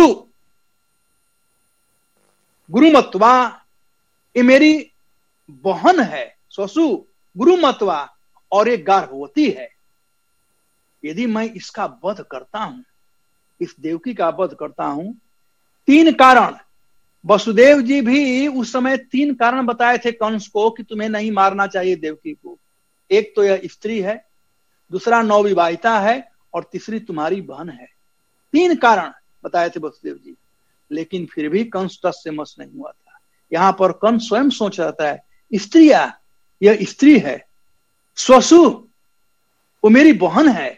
Speaker 2: गुरुमत्वा, ये मेरी बहन है, स्वसु गुरुमत्वा, और ये गर्भवती है। यदि मैं इसका वध करता हूं, इस देवकी का वध करता हूं, तीन कारण, वसुदेव जी भी उस समय तीन कारण बताए थे कंस को कि तुम्हें नहीं मारना चाहिए देवकी को। एक तो यह स्त्री है, दूसरा नवविवाहिता है, और तीसरी तुम्हारी बहन है। तीन कारण बताए थे वसुदेव जी, लेकिन फिर भी कंस टस से मस नहीं हुआ था। यहां पर कंस स्वयं सोच रहा था, स्त्रिया, यह स्त्री है, स्वसु वो मेरी बहन है,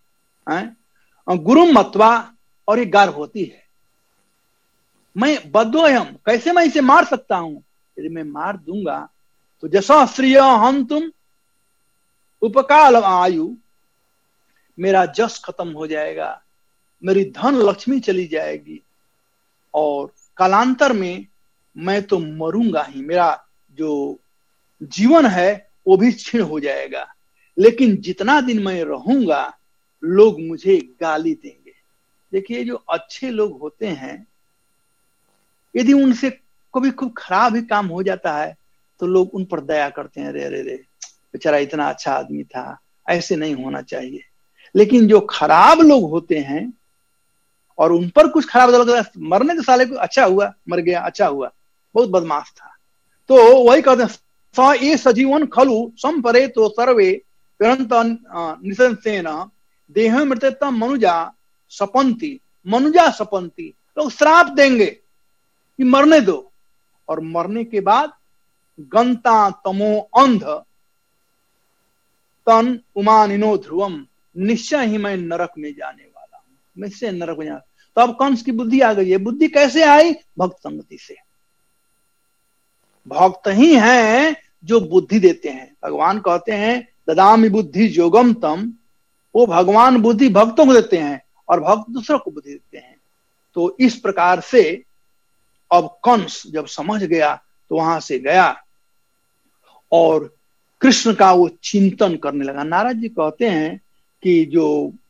Speaker 2: गुरु मतवा, और ये गर्भवती है। मैं बद्वयम, कैसे मैं इसे मार सकता हूं। यदि मैं मार दूंगा तो जैसा स्त्रिय हम तुम उपकाल आयु, मेरा जस खत्म हो जाएगा, मेरी धन लक्ष्मी चली जाएगी, और कालांतर में मैं तो मरूंगा ही, मेरा जो जीवन है वो भी क्षीण हो जाएगा। लेकिन जितना दिन मैं रहूंगा लोग मुझे गाली देंगे। देखिए, जो अच्छे लोग होते हैं, यदि उनसे कभी खूब खराब ही काम हो जाता है तो लोग उन पर दया करते हैं, अरे अरे रे बेचारा इतना अच्छा आदमी था, ऐसे नहीं होना चाहिए। लेकिन जो खराब लोग होते हैं और उन पर कुछ खराब लगता है, मरने के साले को अच्छा हुआ, मर गया, अच्छा हुआ, बहुत बदमाश था, तो वही कहते हैं स ए सजीवन खलु संपरे तो सर्वे पिरंत निसंसेन देह मृत्यतम मनुजा सपंती, मनुजा सपंती, लोग श्राप देंगे कि मरने दो, और मरने के बाद गंता तमो अंध तन उमानिनो ध्रुवम, निश्चय ही मैं नरक में जाने वाला हूं, निश्चय नरक में जाने। तो अब कंस की बुद्धि आ गई है। बुद्धि कैसे आई? भक्त संगति से। भक्त ही हैं जो बुद्धि देते हैं। भगवान कहते हैं ददामि बुद्धि योगम तम, वो भगवान बुद्धि भक्तों को देते हैं और भक्त दूसरों को बुद्धि देते हैं। तो इस प्रकार से अब कंस जब समझ गया तो वहां से गया और कृष्ण का वो चिंतन करने लगा। नारद जी कहते हैं कि जो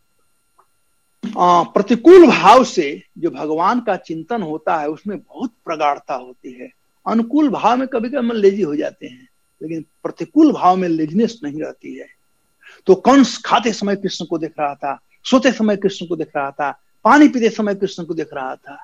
Speaker 2: प्रतिकूल भाव से जो भगवान का चिंतन होता है उसमें बहुत प्रगाढ़ता होती है। अनुकूल भाव में कभी कभी हम लेजी हो जाते हैं, लेकिन प्रतिकूल भाव में लेजीनेस नहीं रहती है। तो कंस खाते समय कृष्ण को देख रहा था, सोते समय कृष्ण को देख रहा था, पानी पीते समय कृष्ण को देख रहा था।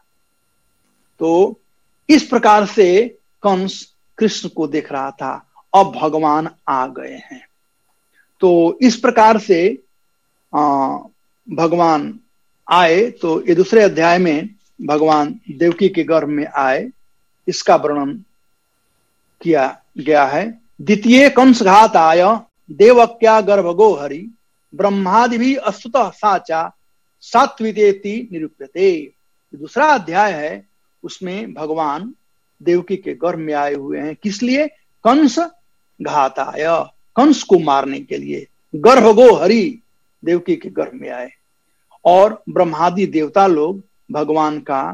Speaker 2: तो इस प्रकार से कंस कृष्ण को देख रहा था। अब भगवान आ गए हैं। तो इस प्रकार से आ, भगवान आए। तो ये दूसरे अध्याय में भगवान देवकी के गर्भ में आए, इसका वर्णन किया गया है। द्वितीय कंस घात आय देवक्या गर्भगो हरि, ब्रह्मादि भी अस्तुतः साचा सात्वितेति निरूप्यते। दूसरा अध्याय है, उसमें भगवान देवकी के गर्भ में आए हुए हैं। किस लिए? कंस घाताय, कंस को मारने के लिए। गर्भगो हरि, देवकी के गर्भ में आए और ब्रह्मादि देवता लोग भगवान का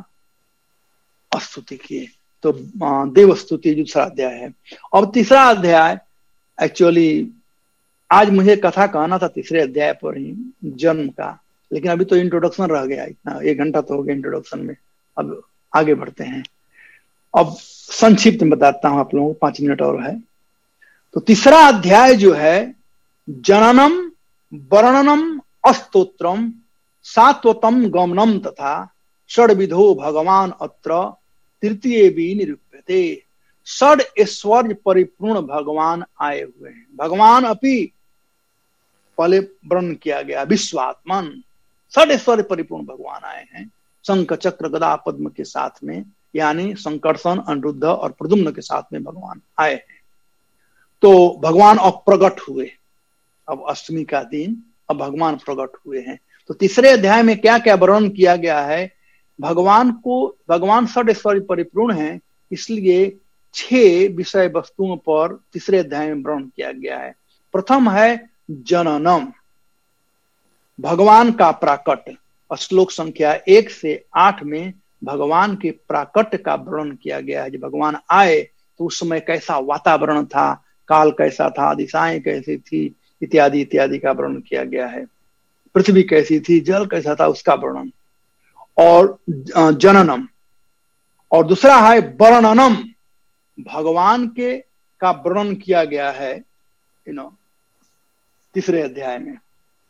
Speaker 2: स्तुति किए। तो देव स्तुति दूसरा अध्याय है। अब तीसरा अध्याय, एक्चुअली आज मुझे कथा कहना था तीसरे अध्याय पर ही, जन्म का, लेकिन अभी तो इंट्रोडक्शन रह गया। इतना एक घंटा तो हो गया इंट्रोडक्शन में। अब आगे बढ़ते हैं। अब संक्षिप्त में बताता हूं आप लोगों को, पांच मिनट और है। तो तीसरा अध्याय जो है, जननम वर्णनम अस्तोत्रम सात्वतम गमनम तथा षड्विधो भगवान अत्र तृतीय भी निरूप्यते। षड ऐश्वर्य परिपूर्ण भगवान आए हुए हैं। भगवान अपि पहले वर्णन किया गया, विश्वात्मन, षड ऐश्वर्य परिपूर्ण भगवान आए हैं। शंख चक्र गदा पद्म के साथ में, यानी संकर्षण, अनिरुद्ध और प्रद्युम्न के साथ में भगवान आए हैं। तो भगवान अब प्रकट हुए। अब अष्टमी का दिन, अब भगवान प्रकट हुए हैं। तो तीसरे अध्याय में क्या क्या वर्णन किया गया है? भगवान को, भगवान षड ऐश्वर्य परिपूर्ण है, इसलिए छह विषय वस्तुओं पर तीसरे अध्याय में वर्णन किया गया है। प्रथम है जननम, भगवान का प्राकट। श्लोक संख्या एक से आठ में भगवान के प्राकट का वर्णन किया गया है। जब भगवान आए तो उस समय कैसा वातावरण था, काल कैसा था, दिशाएं कैसी थी, इत्यादि इत्यादि का वर्णन किया गया है। पृथ्वी कैसी थी, जल कैसा था, उसका वर्णन। और जननम, और दूसरा है वर्णनम, भगवान के का वर्णन किया गया है यू नो तीसरे अध्याय में।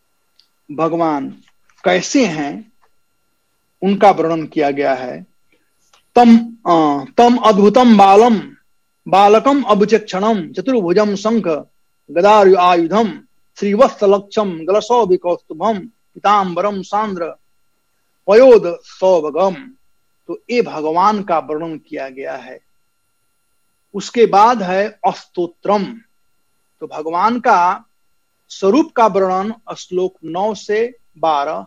Speaker 2: भगवान कैसे हैं उनका वर्णन किया गया है। तम आ, तम अद्भुतम बालम बालकम अभुचक्षणम चतुर्भुजम शंख गदारु आयुधम श्रीवत्सलक्षम गलसौ विकौस्तुभम पीताम्बरम सांद्र पयोद सौभगम। तो ये भगवान का वर्णन किया गया है। उसके बाद है अस्तोत्रम। तो भगवान का स्वरूप का वर्णन श्लोक नौ से बारह,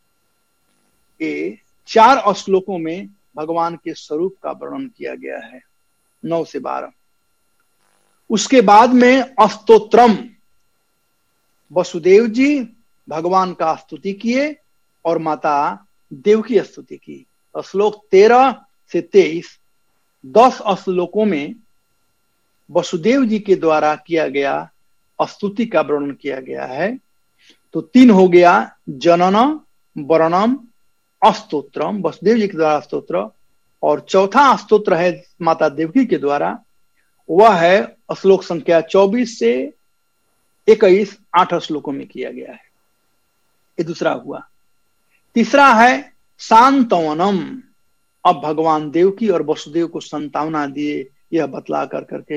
Speaker 2: ये चार श्लोकों में भगवान के स्वरूप का वर्णन किया गया है, नौ से बारह। उसके बाद में अस्तोत्रम, वसुदेव जी भगवान का स्तुति किए और माता देव की स्तुति की। श्लोक तेरह से तेईस, दस श्लोकों में वसुदेव जी के द्वारा किया गया स्तुति का वर्णन किया गया है। तो तीन हो गया, जनन, वर्णनम, अस्तोत्रम, वसुदेव जी के द्वारा स्तोत्र, और चौथा स्तोत्र है माता देवकी के द्वारा, वह है श्लोक संख्या चौबीस से इक्कीस, आठ श्लोकों में किया गया है। ये दूसरा हुआ। तीसरा है सांत्वनम। अब भगवान देवकी और वसुदेव को संतावना दिए, यह बतला कर करके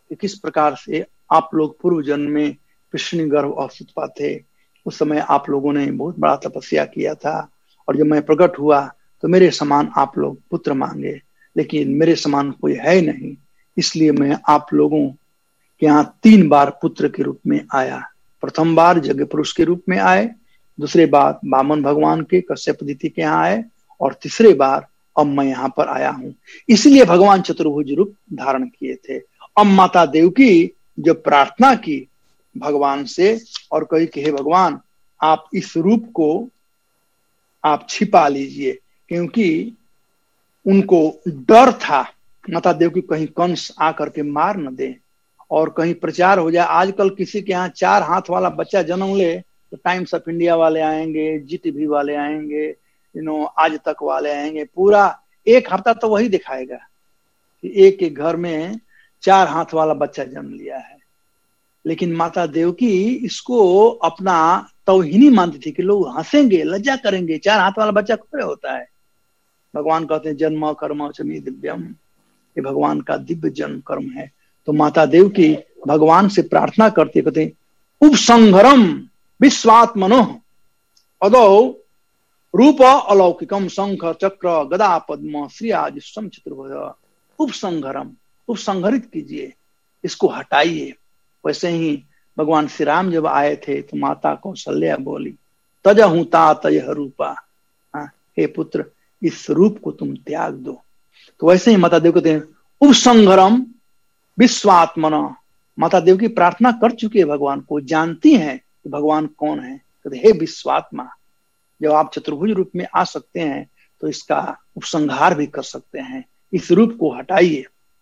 Speaker 2: कि किस प्रकार से आप लोग पूर्व जन्म में कृष्ण गर्भ अवसुतपा थे। उस समय आप लोगों ने बहुत बड़ा तपस्या किया था और जब मैं प्रकट हुआ तो मेरे समान आप लोग पुत्र मांगे, लेकिन मेरे समान कोई है नहीं, इसलिए मैं आप लोगों के यहाँ तीन बार पुत्र के रूप में आया। प्रथम बार यज्ञ पुरुष के रूप में आए, दूसरे बार वामन भगवान के कश्यप दिति के यहाँ आए और तीसरे बार अब मैं यहाँ पर आया हूँ। इसलिए भगवान चतुर्भुज रूप धारण किए थे। अब माता देवकी जो प्रार्थना की भगवान से और कही कि हे भगवान, आप इस रूप को आप छिपा लीजिए, क्योंकि उनको डर था माता देवकी कहीं कंस आकर के मार न दे और कहीं प्रचार हो जाए। आजकल किसी के यहाँ चार हाथ वाला बच्चा जन्म ले तो टाइम्स ऑफ इंडिया वाले आएंगे, जी टीवी वाले आएंगे, यू नो आज तक वाले आएंगे, पूरा एक हफ्ता तो वही दिखाएगा कि एक एक घर में चार हाथ वाला बच्चा जन्म लिया है। लेकिन माता देवकी इसको अपना तौहीनी मानती थी कि लोग हंसेंगे, लज्जा करेंगे, चार हाथ वाला बच्चा कौन होता है। भगवान कहते हैं जन्म कर्म चमी दिव्यम, ये भगवान का दिव्य जन्म कर्म है। तो माता देवकी भगवान से प्रार्थना करते कहते उपसंहरम विश्वात्मनो अदौ रूप अलौकिकम शंख चक्र गदा पद्म श्रीयाजिष्टम चतुर्भुज। उपसंहरम, उपसंहरित कीजिए, इसको हटाइए। वैसे ही भगवान श्री राम जब आए थे तो माता कौशल्या बोली तजहु तात यह रूपा, हे पुत्र इस रूप को तुम त्याग दो। तो वैसे ही माता देव कहते हैं उपसंहरम विश्वात्मना। माता देव की प्रार्थना कर चुकी है भगवान को, जानती हैं कि भगवान कौन है। कहते हे विश्वात्मा, जब आप चतुर्भुज रूप में आ सकते हैं तो इसका उपसंहार भी कर सकते हैं, इस रूप को हटाइए।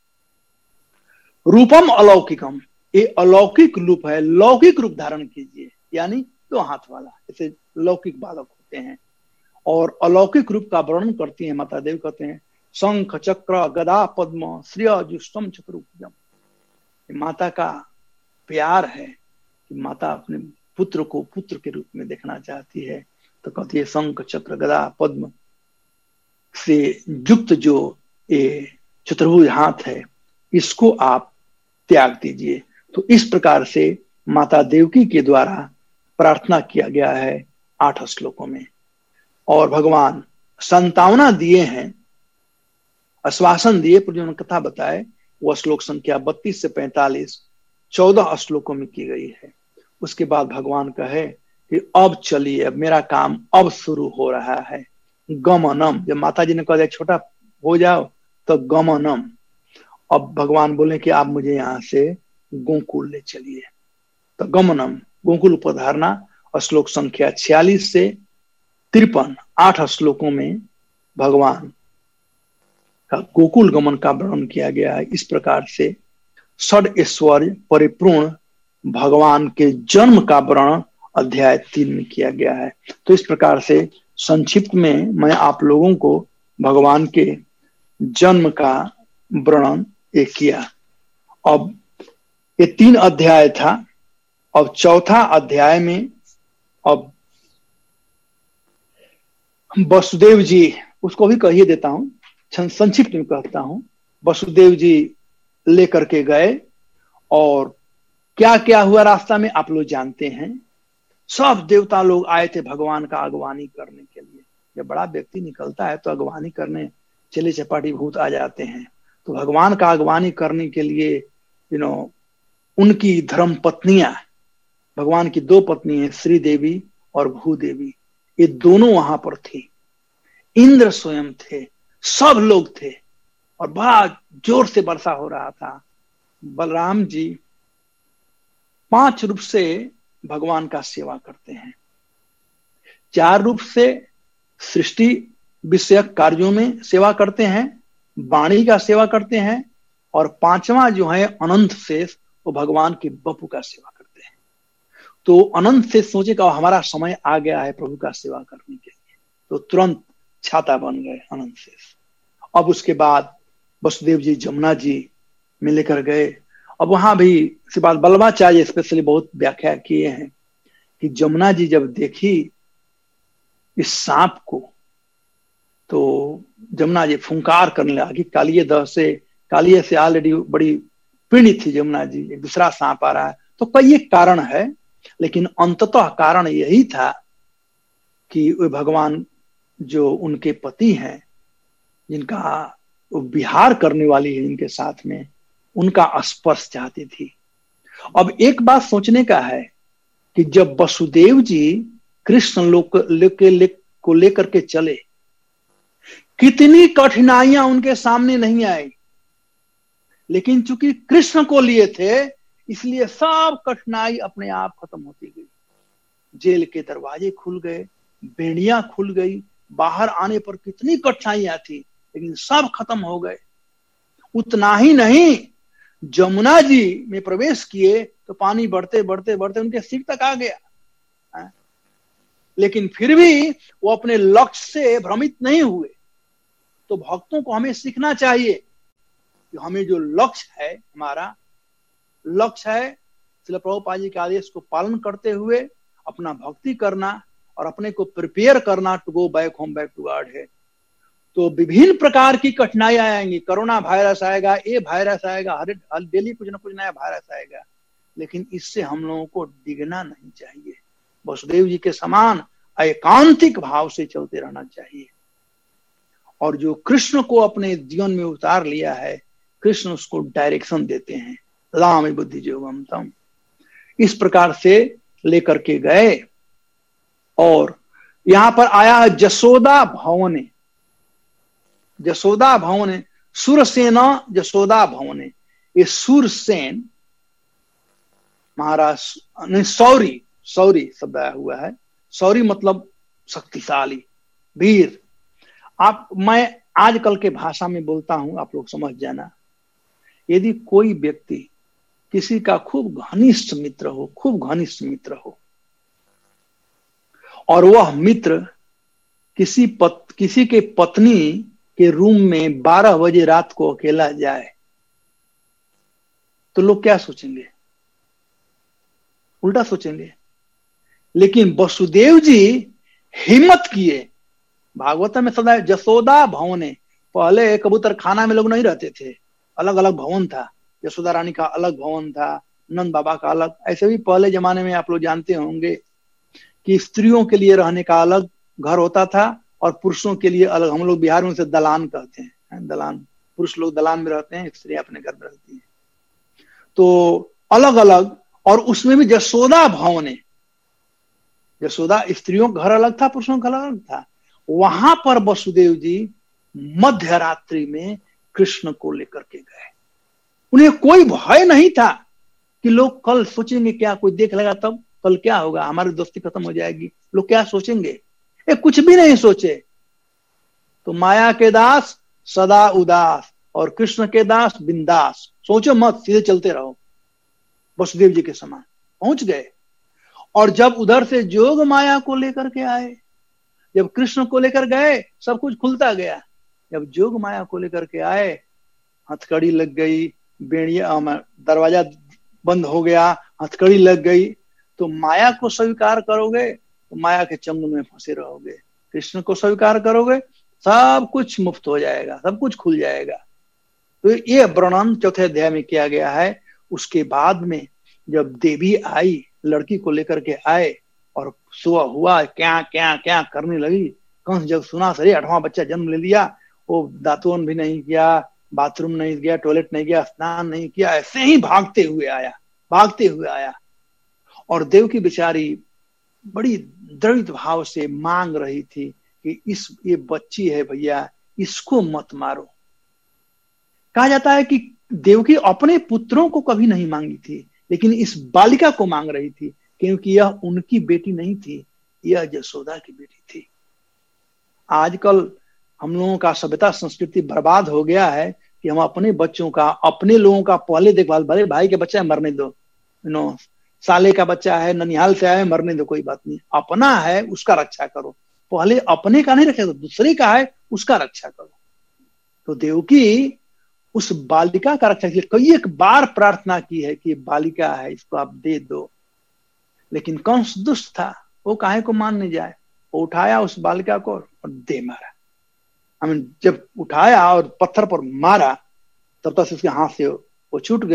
Speaker 2: रूपम अलौकिकम, ये अलौकिक रूप है, लौकिक रूप धारण कीजिए, यानी दो हाथ वाला, जैसे लौकिक बालक होते हैं। और अलौकिक रूप का वर्णन करती है माता देव, कहते हैं शंख चक्र गदा पद्म श्रीयाजुष्टम चतुर्भुजम। माता का प्यार है कि माता अपने पुत्र को पुत्र के रूप में देखना चाहती है। तो कहती है शंख चक्र गदा पद्म से युक्त जो ये चतुर्भुज हाथ है, इसको आप त्याग दीजिए। तो इस प्रकार से माता देवकी के द्वारा प्रार्थना किया गया है आठ श्लोकों में। और भगवान संतावना दिए हैं, आश्वासन दिए, पूर्व कथा बताए, वह श्लोक संख्या बत्तीस से पैंतालीस चौदह श्लोकों में की गई है। उसके बाद भगवान कहे कि अब चलिए, अब मेरा काम अब शुरू हो रहा है। गमनम, जब माता जी ने कहा छोटा हो जाओ तो गमनम, अब भगवान बोले कि आप मुझे यहाँ से गोकुल ले चलिए। तो गमनम, गोकुल पधारना। और श्लोक संख्या छियालीस से तिरपन आठ श्लोकों में भगवान का गोकुल गमन का वर्णन किया गया है। इस प्रकार से षड ऐश्वर्य परिपूर्ण भगवान के जन्म का वर्णन अध्याय तीन में किया गया है। तो इस प्रकार से संक्षिप्त में मैं आप लोगों को भगवान के जन्म का वर्णन एक किया। अब ये तीन अध्याय था। अब चौथा अध्याय में अब वसुदेव जी, उसको भी कहिए देता हूं, संक्षिप्त में कहता हूं। वसुदेव जी लेकर के गए और क्या क्या हुआ रास्ता में आप लोग जानते हैं। सब देवता लोग आए थे भगवान का अगवानी करने के लिए। जब बड़ा व्यक्ति निकलता है तो अगवानी करने चले चपाटी भूत आ जाते हैं। तो भगवान का अगवानी करने के लिए यू नो उनकी धर्म पत्नियां, भगवान की दो पत्नी है, श्री देवी और भूदेवी, ये दोनों वहां पर थी। इंद्र स्वयं थे, सब लोग थे और बड़ा जोर से वर्षा हो रहा था। बलराम जी पांच रूप से भगवान का सेवा करते हैं। चार रूप से सृष्टि विषयक कार्यों में सेवा करते हैं, वाणी का सेवा करते हैं, और पांचवा जो है अनंत शेष, वो भगवान की बपू का सेवा करते हैं। तो अनंत शेष सोचे का हमारा समय आ गया है प्रभु का सेवा करने के लिए, तो तुरंत छाता बन गए अनंत शेष। अब उसके बाद वसुदेव जी जमुना जी में लेकर गए। अब वहां भी इसी बात बल्लभाचार्य स्पेशली बहुत व्याख्या किए हैं कि जमुना जी जब देखी इस सांप को तो जमुना जी फुंकार करने लगी। कालिये दह से, कालिये से ऑलरेडी बड़ी पीड़ित थी यमुना जी, एक दूसरा सांप आ रहा है। तो कई एक कारण है, लेकिन अंततः कारण यही था कि वे भगवान जो उनके पति हैं, जिनका वो विहार करने वाली है इनके साथ में, उनका स्पर्श चाहती थी। अब एक बात सोचने का है कि जब वसुदेव जी कृष्ण लोक लेके ले, को लेकर के चले, कितनी कठिनाइयां उनके सामने नहीं आई, लेकिन चूंकि कृष्ण को लिए थे इसलिए सब कठिनाई अपने आप खत्म होती गई। जेल के दरवाजे खुल गए, बेड़ियां खुल गई, बाहर आने पर कितनी कठिनाइयां थी, लेकिन सब खत्म हो गए। उतना ही नहीं, जमुना जी में प्रवेश किए तो पानी बढ़ते बढ़ते बढ़ते उनके सिर तक आ गया है? लेकिन फिर भी वो अपने लक्ष्य से भ्रमित नहीं हुए। तो भक्तों को हमें सीखना चाहिए कि हमें जो लक्ष्य है, हमारा लक्ष्य है श्रील प्रभुपाद जी के आदेश को पालन करते हुए अपना भक्ति करना और अपने को प्रिपेयर करना to go back home, back to God है। तो विभिन्न प्रकार की कठिनाइयां आएंगी, कोरोना वायरस आएगा, ये वायरस आएगा, हर डेली कुछ ना कुछ नया वायरस आएगा, लेकिन इससे हम लोगों को डिगना नहीं चाहिए। वसुदेव जी के समान एकांतिक भाव से चलते रहना चाहिए। और जो कृष्ण को अपने जीवन में उतार लिया है, कृष्ण उसको डायरेक्शन देते हैं, राम बुद्धि योगम तम, इस प्रकार से लेकर के गए। और यहां पर आया है जसोदा भवने, जसोदा भवने, सुरसेना जसोदा भवने। ये सुरसेन महाराज नहीं, सौरी, सौरी शब्द आया हुआ है। सौरी मतलब शक्तिशाली, वीर। आप, मैं आजकल के भाषा में बोलता हूं, आप लोग समझ जाना। यदि कोई व्यक्ति किसी का खूब घनिष्ठ मित्र हो, खूब घनिष्ठ मित्र हो, और वह मित्र किसी पत, किसी के पत्नी के रूम में बारह बजे रात को अकेला जाए, तो लोग क्या सोचेंगे? उल्टा सोचेंगे। लेकिन वसुदेव जी हिम्मत किए। भागवत में सदा जसोदा भवने, पहले कबूतर खाना में लोग नहीं रहते थे, अलग अलग भवन था। यशोदा रानी का अलग भवन था, नंद बाबा का अलग। ऐसे भी पहले जमाने में आप लोग जानते होंगे कि स्त्रियों के लिए रहने का अलग घर होता था और पुरुषों के लिए अलग। हम लोग बिहार में उसे दलान कहते हैं, दलान। पुरुष लोग दलान में रहते हैं, स्त्रियां अपने घर में रहती हैं। तो अलग अलग, और उसमें भी जसोदा भवने, यशोदा स्त्रियों का घर अलग था, पुरुषों का अलग था। वहां पर वसुदेव जी मध्य रात्रि में कृष्ण को लेकर के गए। उन्हें कोई भय नहीं था कि लोग कल सोचेंगे क्या, कोई देख लेगा तब कल क्या होगा, हमारी दोस्ती खत्म हो जाएगी, लोग क्या सोचेंगे। ये कुछ भी नहीं सोचे। तो माया के दास सदा उदास और कृष्ण के दास बिंदास। सोचो मत, सीधे चलते रहो। वसुदेव जी के समान पहुंच गए। और जब उधर से जोग माया को लेकर के आए, जब कृष्ण को लेकर गए, सब कुछ खुलता गया। जब जोग माया को लेकर के आए, हथकड़ी लग गई, बेड़िया, दरवाजा बंद हो गया, हथकड़ी लग गई। तो माया को स्वीकार करोगे तो माया के चंगुल में फंसे रहोगे, कृष्ण को स्वीकार करोगे सब कुछ मुफ्त हो जाएगा, सब कुछ खुल जाएगा। तो ये वर्णन चौथे अध्याय में किया गया है। उसके बाद में जब देवी आई, लड़की को लेकर के आए और सुबह हुआ, क्या क्या क्या करने लगी। कंस जब सुना सरे आठवां बच्चा जन्म ले लिया, वो दातुन भी नहीं किया, बाथरूम नहीं गया, टॉयलेट नहीं गया, स्नान नहीं किया, ऐसे ही भागते हुए आया, भागते हुए आया। और देव की बेचारी बड़ी दृढ़ भाव से मांग रही थी कि इस ये बच्ची है भैया, इसको मत मारो। कहा जाता है कि देवकी अपने पुत्रों को कभी नहीं मांगी थी, लेकिन इस बालिका को मांग रही थी, क्योंकि यह उनकी बेटी नहीं थी, यह यशोदा की बेटी थी। आजकल हम लोगों का सभ्यता संस्कृति बर्बाद हो गया है कि हम अपने बच्चों का, अपने लोगों का पहले देखभाल। बड़े भाई के बच्चा है मरने दो, यू नो, साले का बच्चा है ननिहाल से आया है मरने दो, कोई बात नहीं। अपना है उसका रक्षा करो, पहले अपने का नहीं रखे, दूसरे का है उसका रक्षा करो। तो देवकी उस बालिका का रक्षा के लिए कई एक बार प्रार्थना की है कि बालिका है, इसको आप दे दो। लेकिन कंस दुष्ट था, वो काहे को मानने जाए। वो उठाया उस बालिका को और दे मारा। I mean, जब उठाया और पत्थर पर मारा, तब तक उसके हाथ से वो छूट गई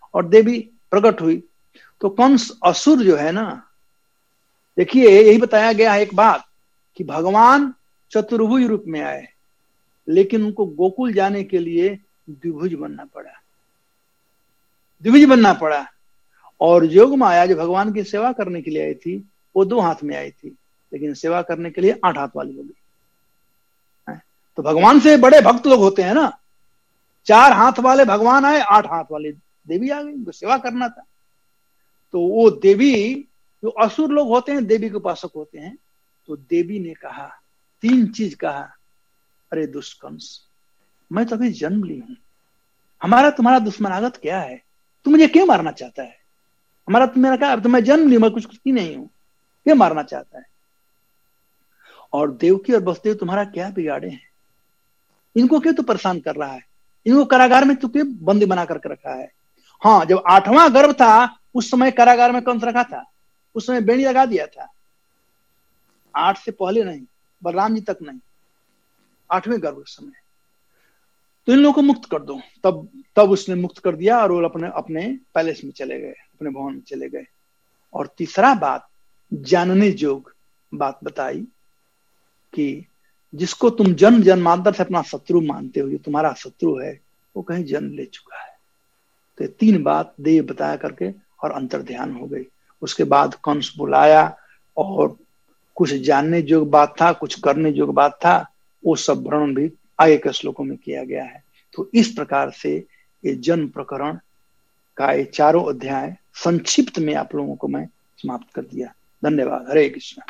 Speaker 2: और देवी प्रकट हुई। तो कंस असुर जो है ना, देखिए यही बताया गया है एक बात कि भगवान चतुर्भुज रूप में आए, लेकिन उनको गोकुल जाने के लिए द्विभुज बनना पड़ा, द्विभुज बनना पड़ा। और योग माया जो भगवान की सेवा करने के लिए आई थी, वो दो हाथ में आई थी, लेकिन सेवा करने के लिए आठ हाथ वाली हो गई। तो भगवान से बड़े भक्त लोग होते हैं ना, चार हाथ वाले भगवान आए, आठ हाथ वाले देवी आ गई, उनको सेवा करना था। तो वो देवी, जो असुर लोग होते हैं देवी के उपासक होते हैं, तो देवी ने कहा, तीन चीज कहा, अरे दुष्कंस, मैं तो अभी जन्म ली हूं, हमारा तुम्हारा दुश्मनागत क्या है, तू मुझे क्यों मारना चाहता है, हमारा तुम्हारा क्या, अब तो मैं जन्म ली, मैं कुछ की नहीं हूं, क्यों मारना चाहता है। और देवकी और वसुदेव तुम्हारा क्या बिगाड़े हैं, इनको क्यों तू परेशान कर रहा है, इनको कारागार में तू क्यों बंदी बना करके रखा है। हाँ, जब आठवां गर्भ था उस समय कारागार में कंस रखा था, उस समय बेड़ी लगा दिया था, आठ से पहले नहीं, बलराम जी तक नहीं, आठवें गर्भ के समय। तो इन लोगों को मुक्त कर दो, तब तब उसने मुक्त कर दिया और वो अपने अपने पैलेस में चले गए, अपने भवन में चले गए। और तीसरा बात, जानने जोग बात बताई कि जिसको तुम जन्म जन्मांतर से अपना शत्रु मानते हो, जो तुम्हारा शत्रु है, वो कहीं जन्म ले चुका है। तो तीन बात देव बताया करके और अंतर ध्यान हो गई। उसके बाद कंस बुलाया और कुछ जानने जोग बात था, कुछ करने जोग बात था, वो सब वर्णन भी आगे के श्लोकों में किया गया है। तो इस प्रकार से ये जन्म प्रकरण का ये चारों अध्याय संक्षिप्त में आप लोगों को मैं समाप्त कर दिया। धन्यवाद। हरे कृष्ण।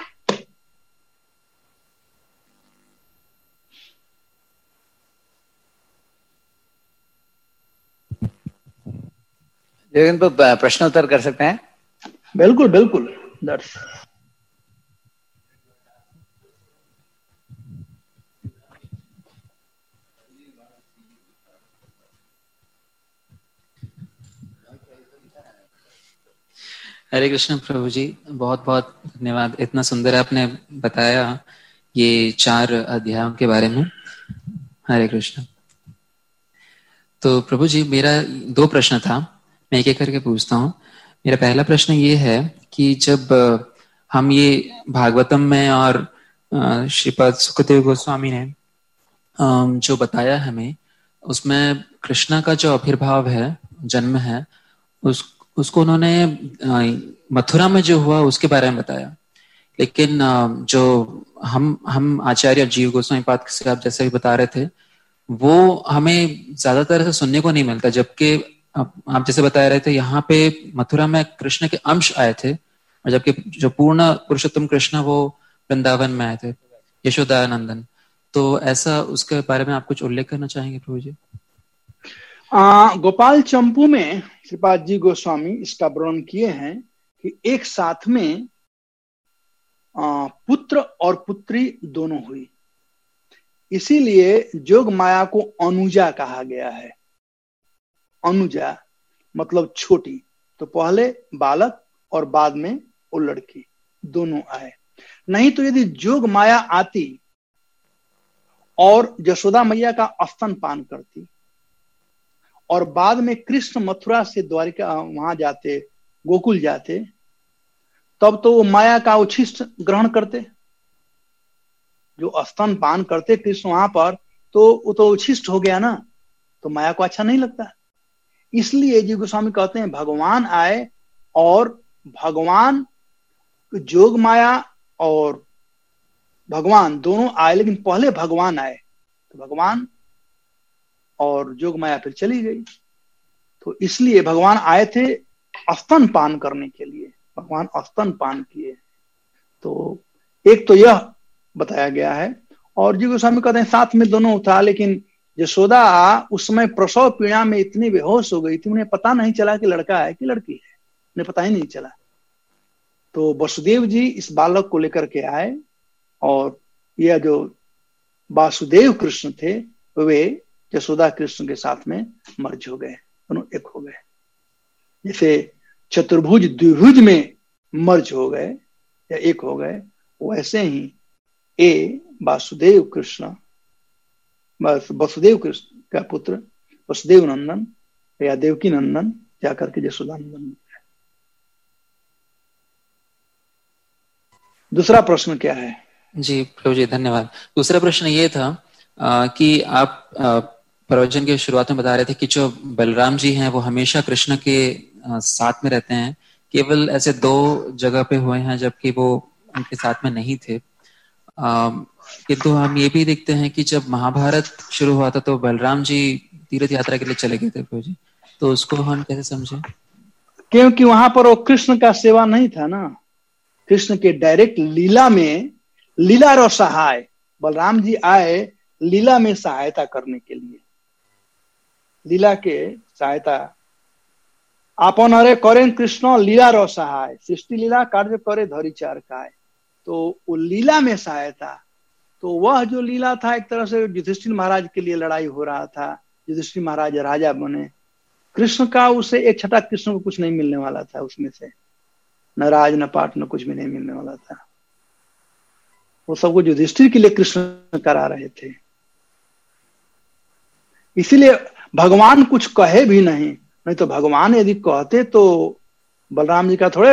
Speaker 1: तो प्रश्नोत्तर कर सकते हैं?
Speaker 2: बिल्कुल बिल्कुल दर्श।
Speaker 3: हरे कृष्ण प्रभु जी, बहुत बहुत धन्यवाद। इतना सुंदर आपने बताया ये चार अध्यायों के बारे में। हरे कृष्ण। तो प्रभु जी, मेरा दो प्रश्न था, मैं एक एक करके पूछता हूँ। मेरा पहला प्रश्न ये है कि जब हम ये भागवतम में और श्रीपाद सुखदेव गोस्वामी ने जो बताया हमें, उसमें कृष्णा का जो आविर्भाव है, जन्म है, उस उसको उन्होंने मथुरा में जो हुआ उसके बारे में बताया। लेकिन जो हम हम आचार्य जीव गोस्वामी पाद से आप जैसे भी बता रहे थे, वो हमें ज्यादातर से सुनने को नहीं मिलता। जबकि आप जैसे बता रहे थे, यहाँ पे मथुरा में कृष्ण के अंश आए थे, और जबकि जो पूर्ण पुरुषोत्तम कृष्ण वो वृंदावन में आए थे, यशोदा नंदन। तो ऐसा उसके बारे में आप कुछ उल्लेख करना चाहेंगे प्रभु जी?
Speaker 2: आ, गोपाल चंपू में श्रीपाद जी गोस्वामी इसका वर्णन किए हैं कि एक साथ में आ, पुत्र और पुत्री दोनों हुई, इसीलिए जोग माया को अनुजा कहा गया है। अनुजा मतलब छोटी, तो पहले बालक और बाद में वो लड़की दोनों आए। नहीं तो यदि जोग माया आती और यशोदा मैया का स्तन पान करती और बाद में कृष्ण मथुरा से द्वारिका वहां जाते, गोकुल जाते, तब तो वो माया का उच्छिष्ट ग्रहण करते। जो स्तन पान करते कृष्ण वहां पर, तो वो तो उच्छिष्ट हो गया ना, तो माया को अच्छा नहीं लगता। इसलिए जी गोस्वामी कहते हैं भगवान आए और भगवान, जोग माया और भगवान दोनों आए, लेकिन पहले भगवान आए, तो भगवान और जोग माया फिर चली गई। तो इसलिए भगवान आए थे स्तन पान करने के लिए, भगवान स्तन पान किए। तो एक तो यह बताया गया है। और जी गोस्वामी कहते हैं साथ में दोनों था, लेकिन यशोदा उस समय प्रसव पीड़ा में इतनी बेहोश हो गई थी, उन्हें पता नहीं चला कि लड़का है कि लड़की है, उन्हें पता ही नहीं चला। तो वसुदेव जी इस बालक को लेकर के आए, और यह जो वासुदेव कृष्ण थे वे यशोदा कृष्ण के साथ में मर्ज हो गए, दोनों एक हो गए। जैसे चतुर्भुज द्विभुज में मर्ज हो गए या एक हो गए, वैसे ही ए वासुदेव कृष्ण, वसुदेव कृष्ण का पुत्र वसुदेव नंदन या देवकी नंदन जाकर के यशोदानंदन बन गए। दूसरा प्रश्न क्या है?
Speaker 3: जी प्रभु जी धन्यवाद। दूसरा प्रश्न ये था आ, कि आप आ, प्रवचन के शुरुआत में बता रहे थे कि जो बलराम जी हैं वो हमेशा कृष्ण के आ, साथ में रहते हैं, केवल ऐसे दो जगह पे हुए हैं जबकि वो उनके साथ में नहीं थे। किंतु हम ये भी देखते हैं कि जब महाभारत शुरू हुआ था तो बलराम जी तीर्थ यात्रा के लिए चले गए थे प्रभु जी, तो उसको हम कैसे समझें?
Speaker 2: क्योंकि वहां पर वो कृष्ण का सेवा नहीं था ना, कृष्ण के डायरेक्ट लीला में, लीला और सहाय, बलराम जी आए लीला में सहायता करने के लिए, लीला के सहायता आपन हरे करें कृष्ण लीला रो सहाय, सृष्टि लीला कार्य करे धरी चार काय। तो वो लीला में सहायता, तो वह जो लीला था एक तरह से युधिष्ठिर महाराज के लिए लड़ाई हो रहा था, युधिष्ठिर महाराज राजा बने, कृष्ण का उसे एक छठा कृष्ण को कुछ नहीं मिलने वाला था, उसमें से न राज न पाठ न कुछ भी नहीं मिलने वाला था। वो सबको युधिष्ठिर के लिए कृष्ण करा रहे थे, इसीलिए भगवान कुछ कहे भी नहीं, नहीं तो भगवान यदि कहते तो बलराम जी का थोड़े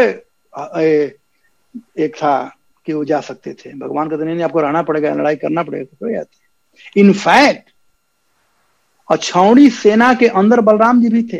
Speaker 2: एक था कि वो जा सकते थे। भगवान कहते नहीं, नहीं आपको रहना पड़ेगा, लड़ाई करना पड़ेगा, तो जाते। इनफैक्ट अछौड़ी सेना के अंदर बलराम जी भी थे,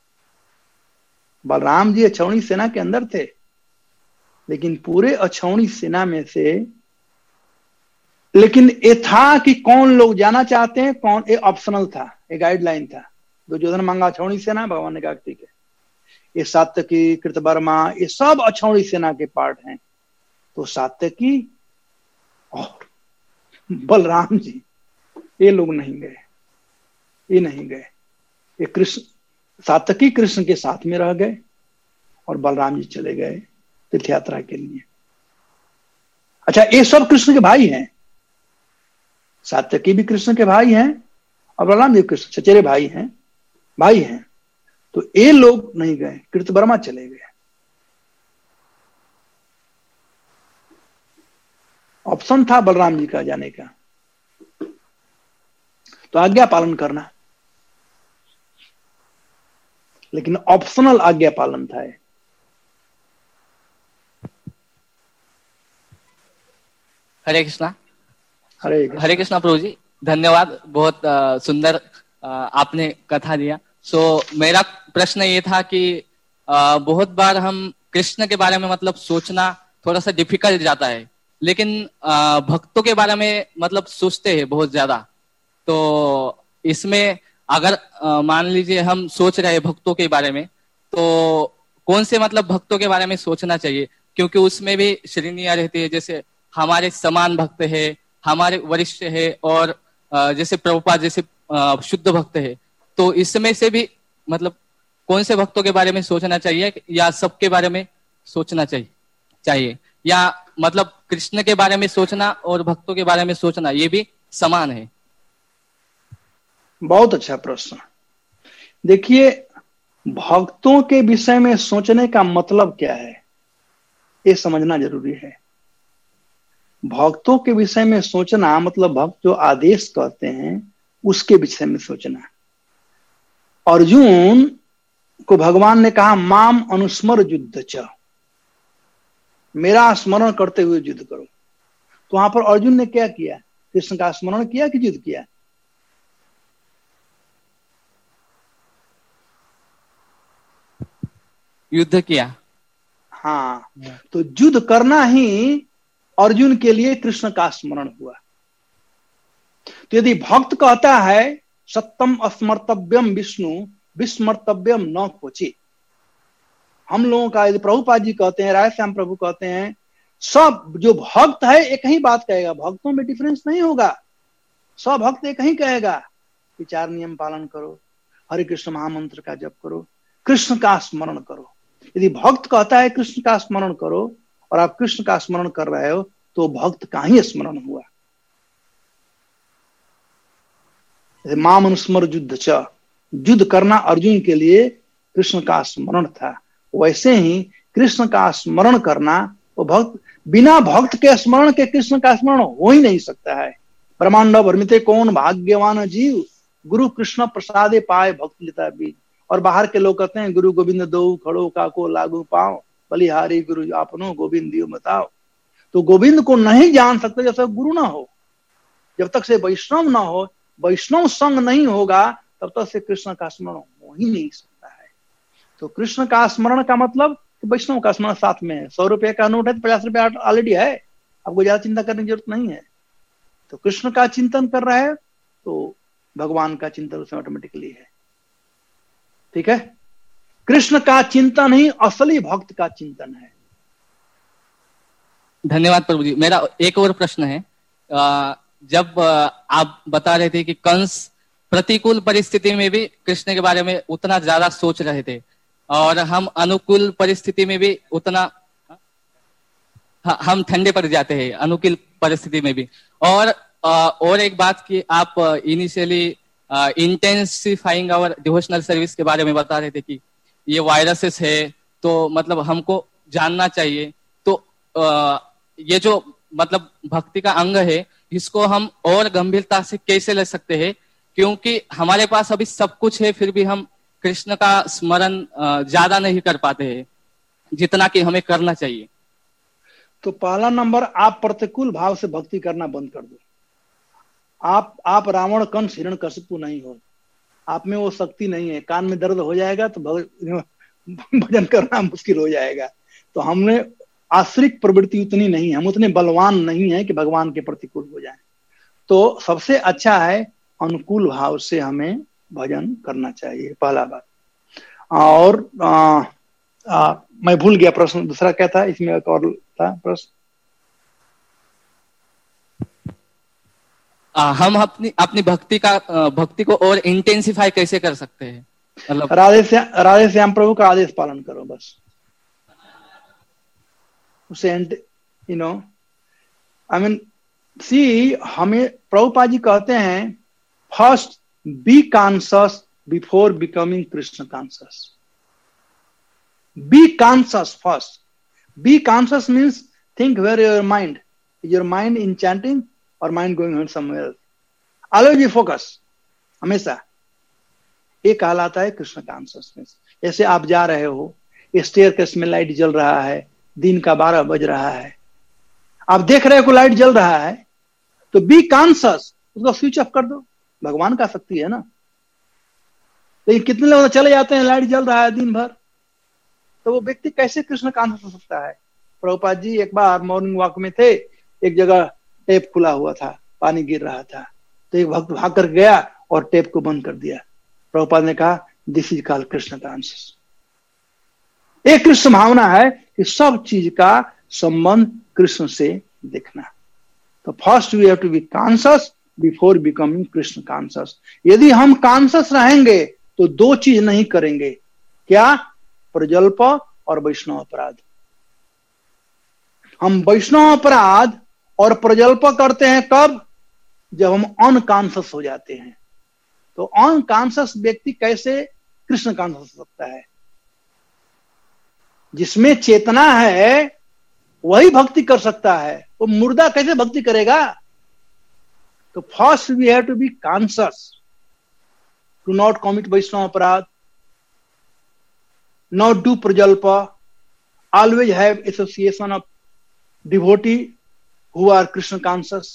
Speaker 2: बलराम जी अछौड़ी सेना के अंदर थे, लेकिन पूरे अछौड़ी सेना में से, लेकिन ये था कि कौन लोग जाना चाहते हैं, कौन, ये ऑप्शनल था, ये गाइडलाइन था। दुर्योधन मांगा अछौड़ी सेना, भगवान ने कहा ठीक है। ये सात्यकी, कृतवर्मा, ये सब अछौड़ी सेना के पार्ट हैं। तो सात्यकी और बलराम जी ये लोग नहीं गए, ये नहीं गए, ये कृष्ण, सात्यकी कृष्ण के साथ में रह गए और बलराम जी चले गए तीर्थ यात्रा के लिए। अच्छा, ये सब कृष्ण के भाई हैं, सात्यकी भी कृष्ण के भाई हैं और बलराम जी कृष्ण चचेरे भाई हैं, भाई हैं। तो ये लोग नहीं गए, कृतवर्मा चले गए। ऑप्शन था बलराम जी का जाने का, तो आज्ञा पालन करना, लेकिन ऑप्शनल आज्ञा पालन था।
Speaker 4: हरे कृष्णा।
Speaker 2: हरे कृष्णा।
Speaker 4: हरे कृष्णा प्रभु जी, धन्यवाद, बहुत आ, सुंदर आ, आपने कथा दिया। सो मेरा प्रश्न ये था कि आ, बहुत बार हम कृष्ण के बारे में मतलब सोचना थोड़ा सा डिफिकल्ट जाता है, लेकिन आ, भक्तों के बारे में मतलब सोचते हैं बहुत ज्यादा। तो इसमें अगर मान लीजिए हम सोच रहे हैं भक्तों के बारे में, तो कौन से मतलब भक्तों के बारे में सोचना चाहिए? क्योंकि उसमें भी श्रेणियां रहती है, जैसे हमारे समान भक्त है, हमारे वरिष्ठ है, और जैसे प्रभुपाद जैसे शुद्ध भक्त है। तो इसमें से भी मतलब कौन से भक्तों के बारे में सोचना चाहिए, या सबके बारे में सोचना चाहिए चाहिए या मतलब कृष्ण के बारे में सोचना और भक्तों के बारे में सोचना ये भी समान है?
Speaker 2: बहुत अच्छा प्रश्न। देखिए, भक्तों के विषय में सोचने का मतलब क्या है, ये समझना जरूरी है। भक्तों के विषय में सोचना मतलब भक्त जो आदेश करते हैं उसके विषय में सोचना। अर्जुन को भगवान ने कहा माम अनुस्मर युद्ध च, मेरा स्मरण करते हुए युद्ध करो। तो वहां पर अर्जुन ने क्या किया? कृष्ण का स्मरण किया कि युद्ध किया?
Speaker 4: युद्ध किया।
Speaker 2: हाँ, तो युद्ध करना ही अर्जुन के लिए कृष्ण का स्मरण हुआ। तो यदि भक्त कहता है सत्यम अस्मर्तव्यम विष्णु विस्मर्तव्यम न क्वचित, हम लोगों का यदि प्रभुपाद जी कहते हैं, राय श्याम प्रभु कहते हैं, सब जो भक्त है एक ही बात कहेगा, भक्तों में डिफरेंस नहीं होगा, सब भक्त एक ही कहेगा कि चार नियम पालन करो, हरे कृष्ण महामंत्र का जप करो, कृष्ण का स्मरण करो। यदि भक्त कहता है कृष्ण का स्मरण करो और आप कृष्ण का स्मरण कर रहे हो, तो भक्त का ही स्मरण हुआ। माम अनुस्मर युद्ध च, युद्ध करना अर्जुन के लिए कृष्ण का स्मरण था। वैसे ही कृष्ण का स्मरण करना, वो भक्त, बिना भक्त के स्मरण के कृष्ण का स्मरण हो ही नहीं सकता है। ब्रह्मांड भ्रमिते कौन भाग्यवान जीव, गुरु कृष्ण प्रसादे पाए भक्त लिता बीज। और बाहर के लोग कहते हैं गुरु गोविंद दो खड़ो काको लागू पाओ, बलिहारी गुरु आपनो गोविंद दियो बताओ। तो गोविंद को नहीं जान सकते जब तक गुरु ना हो, जब तक से वैष्णव ना हो, वैष्णव संग नहीं होगा तब तक से कृष्ण का स्मरण हो ही नहीं सकता है। तो कृष्ण का स्मरण का मतलब वैष्णव का स्मरण साथ में है। सौ रुपए का नोट है तो पचास रुपया ऑलरेडी है, आपको ज्यादा चिंता करने की जरूरत नहीं है। तो कृष्ण का चिंतन कर रहा है तो भगवान का चिंतन उसमें ऑटोमेटिकली है। ठीक है, कृष्ण का चिंतन ही असली भक्त का चिंतन है।
Speaker 4: धन्यवाद प्रभु जी। मेरा एक और प्रश्न है, जब आप बता रहे थे कि कंस प्रतिकूल परिस्थिति में भी कृष्ण के बारे में उतना ज्यादा सोच रहे थे और हम अनुकूल परिस्थिति में भी उतना हम ठंडे पड़ जाते हैं अनुकूल परिस्थिति में भी। और और एक बात कि आप initially intensifying our devotional service के बारे में बता रहे थे कि ये वायरसेस है तो मतलब हमको जानना चाहिए। तो आ, ये जो मतलब भक्ति का अंग है इसको हम और गंभीरता से कैसे ले सकते हैं, क्योंकि हमारे पास अभी सब कुछ है फिर भी हम कृष्ण का स्मरण ज्यादा नहीं कर पाते हैं जितना कि हमें करना चाहिए।
Speaker 2: तो पहला नंबर, आप प्रतिकूल भाव से भक्ति करना बंद कर दो। आप आप रावण कंस हिरण्यकशिपु नहीं हो, आप में वो शक्ति नहीं है। कान में दर्द हो जाएगा तो भजन करना मुश्किल हो जाएगा। तो हमने आश्रित प्रवृत्ति उतनी नहीं है, हम उतने बलवान नहीं है कि भगवान के प्रतिकूल हो जाए। तो सबसे अच्छा है अनुकूल भाव से हमें भजन करना चाहिए, पहला बात। और आ, आ, मैं भूल गया प्रश्न दूसरा क्या था, इसमें एक और था प्रश्न।
Speaker 4: हम अपनी अपनी भक्ति का भक्ति को और इंटेंसिफाई कैसे कर सकते हैं? मतलब
Speaker 2: राधे श्याम राधे श्याम प्रभु का आदेश पालन करो बस। उसे you know I mean see, हमें प्रभुपाद जी कहते हैं first be conscious before becoming Krishna conscious. Be conscious first. Be conscious means think where your mind, your mind in chanting और mind going on somewhere else. Always be focus, हमेशा। ये कहलाता है Krishna consciousness. जैसे आप जा रहे हो, स्टेयरकेस में लाइट जल रहा है, दिन का बारह बज रहा है, आप देख रहे हो लाइट जल रहा है तो बी कॉन्शियस, उसको स्विच ऑफ कर दो। भगवान का शक्ति है ना। लेकिन कितने लोग चले जाते हैं, लाइट जल रहा है दिन भर, तो वो व्यक्ति कैसे कृष्ण कॉन्शियस हो सकता है? प्रभुपाद जी एक बार मॉर्निंग वॉक में थे, एक जगह टेप खुला हुआ था, पानी गिर रहा था, तो एक भक्त भाग कर गया और टेप को बंद कर दिया। प्रभुपाद ने कहा this is called Krishna conscious. एक कृष्ण भावना है कि सब चीज का संबंध कृष्ण से देखना। तो first we have to be conscious before becoming Krishna conscious. यदि हम कॉन्शियस रहेंगे तो दो चीज नहीं करेंगे, क्या? प्रजल्प और वैष्णव अपराध। हम वैष्णव अपराध और प्रजल्प करते हैं कब? जब हम अनकॉन्शियस हो जाते हैं। तो अनकॉन्शियस व्यक्ति कैसे कृष्ण कॉन्शियस हो सकता है? जिसमें चेतना है वही भक्ति कर सकता है, वो मुर्दा कैसे भक्ति करेगा? तो first we have to be conscious to not commit Vaishnava aparadh, not do prajalp, always have association of devotee who are Krishna conscious.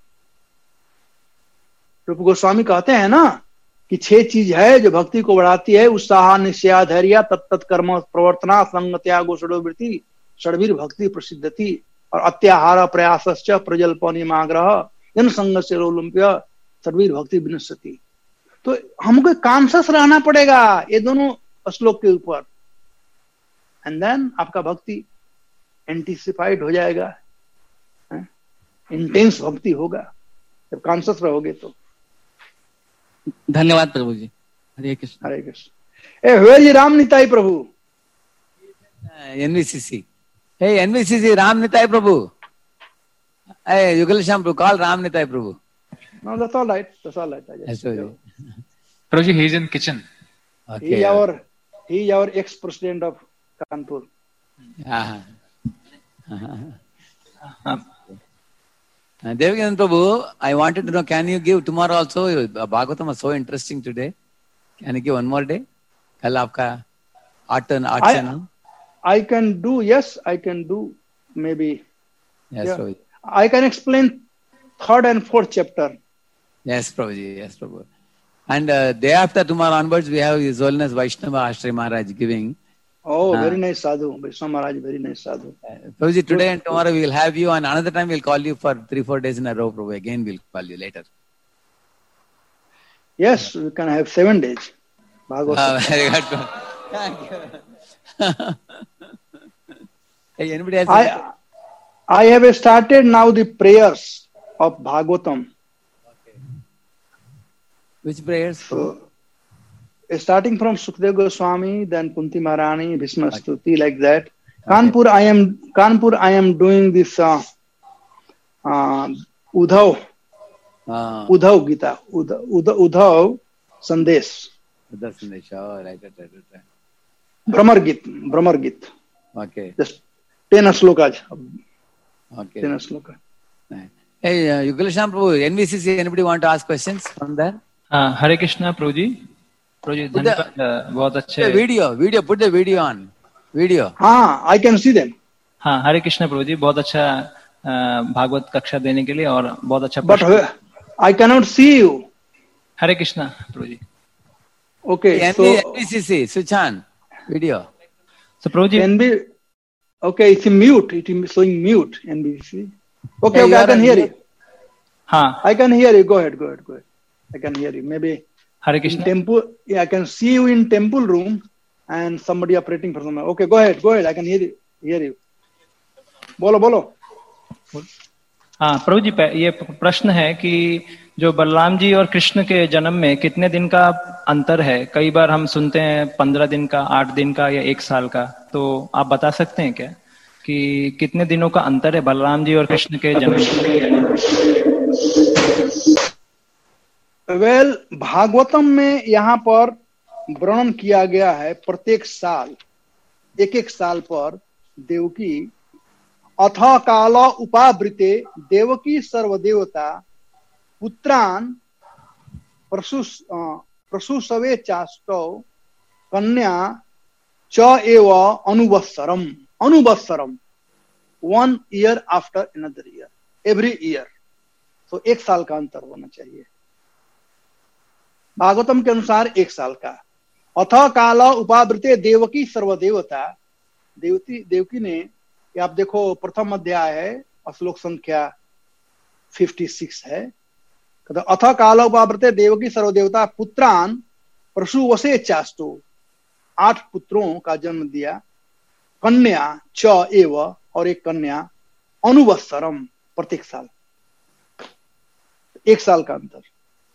Speaker 2: Rup Goswami कहते हैं ना कि छह चीज है जो भक्ति को बढ़ाती है, उत्साह, निश्चय, धैर्य, तत्त कर्म प्रवर्तना, संग त्यागो षडोवृत्ति, षडवीर भक्ति प्रसिद्धति, और अत्याहार प्रयासश्च प्रजल्प निमाग्रह, जन संग से रोलुम्प्य, षडवीर भक्ति विनश्यति। तो हमको कॉन्शियस रहना पड़ेगा ये दोनों श्लोक के ऊपर, एंड देन आपका भक्ति एंटीसिपाइड हो जाएगा, इंटेंस भक्ति होगा जब कॉन्शियस रहोगे तो।
Speaker 4: धन्यवाद प्रभु जी। हरे कृष्ण।
Speaker 2: हरे कृष्ण। ए वेयर जी राम निताई प्रभु।
Speaker 1: NVCC. Hey, N V C C, Ram Nitai Prabhu. Hey, Yugal Shampu, call Ram Nitai Prabhu.
Speaker 2: No, that's all right. That's all right.
Speaker 1: Yes, sir.
Speaker 5: Prabhuji, he is in kitchen.
Speaker 1: Okay.
Speaker 2: He is our, he is our ex-president of Kanpur.
Speaker 1: Uh-huh. Uh-huh. Uh, Devakinand Prabhu, I wanted to know, can you give tomorrow also? Bhagavatam was so interesting today. Can you give one more day? कल आपका आठ आठ से नौ.
Speaker 2: I can do, yes, I can do, maybe.
Speaker 1: Yes,
Speaker 2: Yeah.
Speaker 1: Prabhuji.
Speaker 2: I can explain third and fourth chapter.
Speaker 1: Yes, Prabhuji. Yes, Prabhu. And uh, day after tomorrow onwards, we have His Holiness Vaishnava Ashray Maharaj giving.
Speaker 2: Oh,
Speaker 1: Uh,
Speaker 2: very nice sadhu. Vaishnava Maharaj, very nice sadhu.
Speaker 1: Uh, Prabhuji, today and tomorrow we will have you, and another time we'll call you for three, four days in a row, Prabhu. Again, we'll call you later.
Speaker 2: Yes, we can have seven days. Bhagavad.
Speaker 1: Uh, very good. Thank you. Hey, anybody else?
Speaker 2: I, I have started now the prayers of Bhagavatam.
Speaker 1: Which prayers?
Speaker 2: So, starting from Sukadeva Goswami, then Kunti Maharani, Bhishma Stuti, like that. Kanpur, I am Kanpur. I am doing this uh, uh, Udhav,
Speaker 1: Uh,
Speaker 2: Udhav Gita, Udhav, Udhav, Udhav Sandesh,
Speaker 1: Uddhav Sandesh. Oh, right, right, right, right.
Speaker 2: Brahmar Git, Brahmar Git.
Speaker 1: Okay.
Speaker 2: Just ten slokas.
Speaker 1: Okay.
Speaker 2: Ten slokas.
Speaker 1: Right. Hey, uh, Yugalesham Prabhu, N V C C, anybody want to ask questions from there?
Speaker 5: हाँ, हरे कृष्णा प्रभु जी. प्रभु जी
Speaker 1: Put the-
Speaker 5: धन्यवाद, अ, बहुत
Speaker 1: The
Speaker 5: अच्छे.
Speaker 1: video, video, put the video on. Video.
Speaker 2: हाँ, I can see them.
Speaker 5: हाँ, हरे कृष्णा प्रभु जी, बहुत अच्छा अ, भागवत कक्षा देने के लिए और बहुत अच्छा
Speaker 2: But
Speaker 5: प्रश्न.
Speaker 2: I cannot see you.
Speaker 5: Hare Krishna Prabhu ji.
Speaker 2: Okay,
Speaker 1: N
Speaker 2: so
Speaker 1: V C C, switch on. Video.
Speaker 5: तो प्रभु जी,
Speaker 2: N B, okay, it's in mute. It is showing mute. N B C. Okay,
Speaker 1: Hey,
Speaker 2: okay,
Speaker 1: you
Speaker 2: I
Speaker 1: are
Speaker 2: can
Speaker 1: on
Speaker 2: hear
Speaker 1: mute.
Speaker 2: you.
Speaker 5: हाँ,
Speaker 2: I can hear you. Go ahead, go ahead, go ahead. I can hear you. Maybe
Speaker 5: Hare
Speaker 2: in
Speaker 5: Krishna.
Speaker 2: temple, yeah, I can see you in temple room and somebody operating for somewhere. Okay, go ahead, go ahead. I can hear you. Hear you. बोलो बोलो.
Speaker 5: हाँ प्रभु जी, पे- ये प्रश्न है कि जो बलराम जी और कृष्ण के जन्म में कितने दिन का अंतर है. कई बार हम सुनते हैं पंद्रह दिन का, आठ दिन का या एक साल का. तो आप बता सकते हैं क्या कि कितने दिनों का अंतर है बलराम जी और कृष्ण के जन्म में?
Speaker 2: वेल भागवतम में यहाँ पर वर्णन किया गया है प्रत्येक साल एक एक साल पर देवकी अथ काल उपावृते देवकी सर्वदेवता पुत्रान प्रसु प्रसुसवे चाष्टौ कन्या च एव अनुवत्सरम अनुवत्सरम one year after another year every year. तो एक साल का अंतर होना चाहिए भागवतम के अनुसार. एक साल का. अथ काल उपावृते देवकी सर्वदेवता. देवती देवकी ने, ये आप देखो प्रथम अध्याय है, श्लोक संख्या छप्पन है. अथ काल उपावृते देवकी सर्वदेवता पुत्रान प्रसूवसे चाष्टो. आठ पुत्रों का जन्म दिया. कन्या च एव, और एक कन्या. अनुवत्सरम, प्रत्येक साल. एक साल का अंतर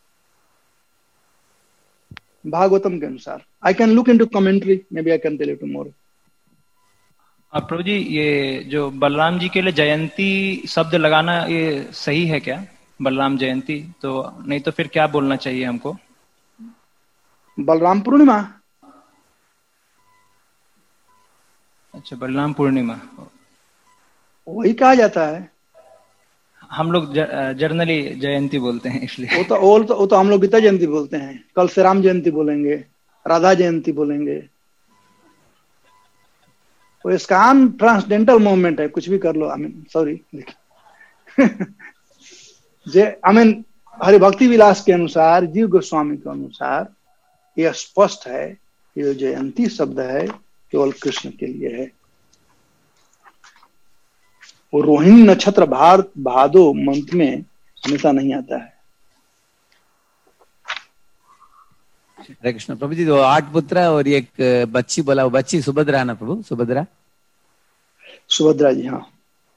Speaker 2: भागवतम के अनुसार. I can look into commentary, may be I can tell you tomorrow.
Speaker 5: और प्रभु जी, ये जो बलराम जी के लिए जयंती शब्द लगाना, ये सही है क्या? बलराम जयंती, तो नहीं तो फिर क्या बोलना चाहिए हमको?
Speaker 2: बलराम पूर्णिमा.
Speaker 5: अच्छा, बलराम पूर्णिमा
Speaker 2: वही कहा जाता है.
Speaker 5: हम लोग जर्नली जयंती बोलते हैं, इसलिए.
Speaker 2: वो तो वो तो, वो तो हम लोग गीता जयंती बोलते हैं. कल से राम जयंती बोलेंगे, राधा जयंती बोलेंगे. वो इसका आन ट्रांसडेंटल मूवमेंट है, कुछ भी कर लो. I mean sorry J I mean Hari Bhakti Vilas के अनुसार, जीव गोस्वामी के अनुसार यह स्पष्ट है कि जो जयंती शब्द है केवल कृष्ण के लिए है. वो रोहिणी नक्षत्र भार भादो मंथ में हमेशा नहीं आता है.
Speaker 1: हरे कृष्ण प्रभु जी. दो आठ पुत्र और एक बच्ची बोला, वो बच्ची सुभद्रा ना प्रभु? सुभद्रा
Speaker 2: सुभद्रा जी. हाँ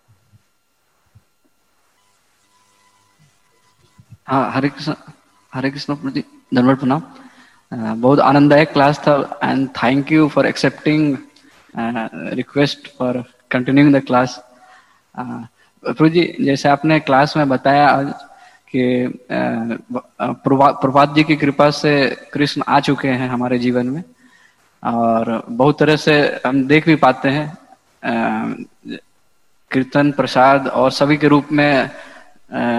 Speaker 6: हाँ, हरे कृष्ण. हरे कृष्ण प्रभु जी, धन्यवाद प्रणाम. अ, बहुत आनंददायक क्लास था and thank you for accepting request for continuing the class. प्रभु जी, जैसे आपने क्लास में बताया आज कि प्रभात जी की कृपा से कृष्ण आ चुके हैं हमारे जीवन में, और बहुत तरह से हम देख भी पाते हैं कीर्तन, प्रसाद और सभी के रूप में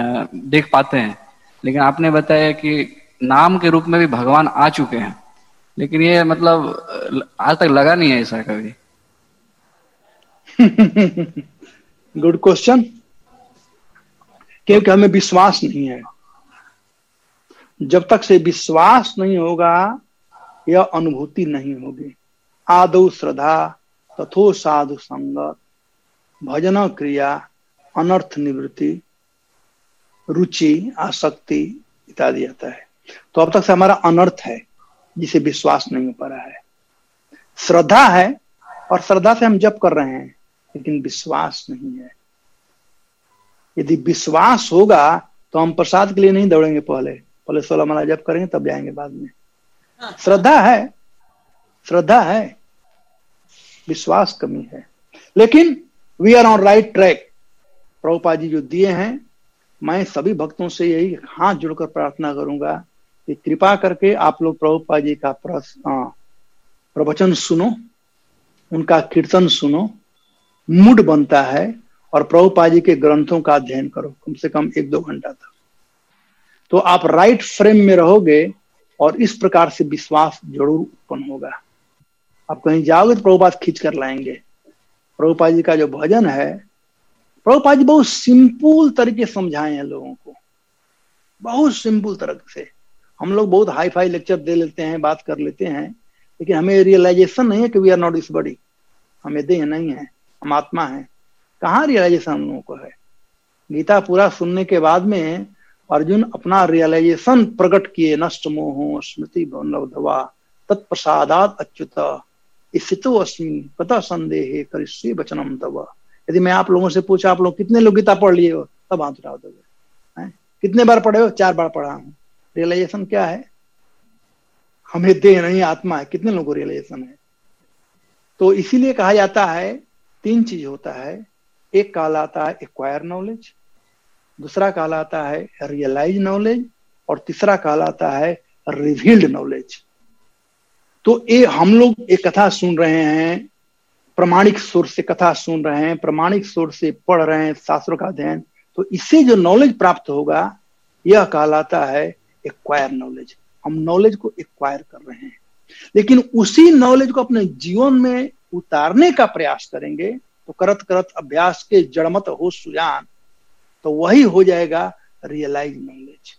Speaker 6: देख पाते हैं. लेकिन आपने बताया कि नाम के रूप में भी भगवान आ चुके हैं. लेकिन ये मतलब आज तक लगा नहीं है ऐसा कभी।
Speaker 2: Good question. क्योंकि हमें विश्वास नहीं है। जब तक से विश्वास नहीं होगा यह अनुभूति नहीं होगी। आदौ श्रद्धा तथो साधु संगत भजन क्रिया अनर्थ निवृत्ति रुचि आसक्ति इत्यादि आता है। तो अब तक से हमारा अनर्थ है जिसे विश्वास नहीं हो पा रहा है। श्रद्धा है और श्रद्धा से हम जप कर रहे हैं लेकिन विश्वास नहीं है। यदि विश्वास होगा तो हम प्रसाद के लिए नहीं दौड़ेंगे, पहले पहले सोलह माला जप करेंगे तब जाएंगे बाद में। श्रद्धा है, श्रद्धा है, विश्वास कमी है। लेकिन we are on right track. Prabhupad ji जो दिए हैं, मैं सभी भक्तों से यही हाथ जोड़कर प्रार्थना करूंगा कि कृपा करके आप लोग प्रभुपाद जी का प्रवचन सुनो, उनका कीर्तन सुनो, मूड बनता है, और प्रभुपाद जी के ग्रंथों का अध्ययन करो कम से कम एक दो घंटा तक। तो आप राइट फ्रेम में रहोगे और इस प्रकार से विश्वास जरूर उत्पन्न होगा। आप कहीं जाओगे तो प्रभुपाद खींच कर लाएंगे। प्रभुपाद जी का जो भजन है, प्रभुपाद जी बहुत सिंपल तरीके समझाए हैं लोगों को, बहुत सिंपल तरह से। हम लोग बहुत हाई फाई लेक्चर दे लेते हैं, बात कर लेते हैं, लेकिन हमें रियलाइजेशन नहीं है कि we are not this body. हमें देह नहीं है, हम आत्मा है। कहाँ रियलाइजेशन हम लोगों को है? गीता पूरा सुनने के बाद में अर्जुन अपना रियलाइजेशन प्रकट किए। नष्ट मोहो स्मृति भवनलब्ध्वा तत्प्रसादात् अच्युत स्थितो अस्मि कतः संदेहे करिष्ये वचनम तव। यदि मैं आप लोगों से पूछा आप लोग कितने लोग गीता पढ़ लिए हो, तब हाथ उठा दोगे। कितने बार पढ़े हो? चार बार पढ़ा हूं। रियलाइजेशन क्या है? हमें देह नहीं आत्मा है। कितने लोगों को रियलाइजेशन है? तो इसीलिए कहा जाता है तीन चीज होता है। एक कहलाता है एक्वायर नॉलेज, दूसरा कहलाता है रियलाइज नॉलेज, और तीसरा कहलाता है रिवील्ड नॉलेज। तो ये हम लोग एक कथा सुन रहे हैं, प्रमाणिक सोर्स से कथा सुन रहे हैं, प्रमाणिक सोर्स से पढ़ रहे हैं शास्त्रों का अध्ययन, तो इससे जो नॉलेज प्राप्त होगा यह कहलाता है एक्वायर नॉलेज। हम नॉलेज को एक्वायर कर रहे हैं, लेकिन उसी नॉलेज को अपने जीवन में उतारने का प्रयास करेंगे तो करत करत अभ्यास के जड़मत हो सुजान, तो वही हो जाएगा रियलाइज नॉलेज।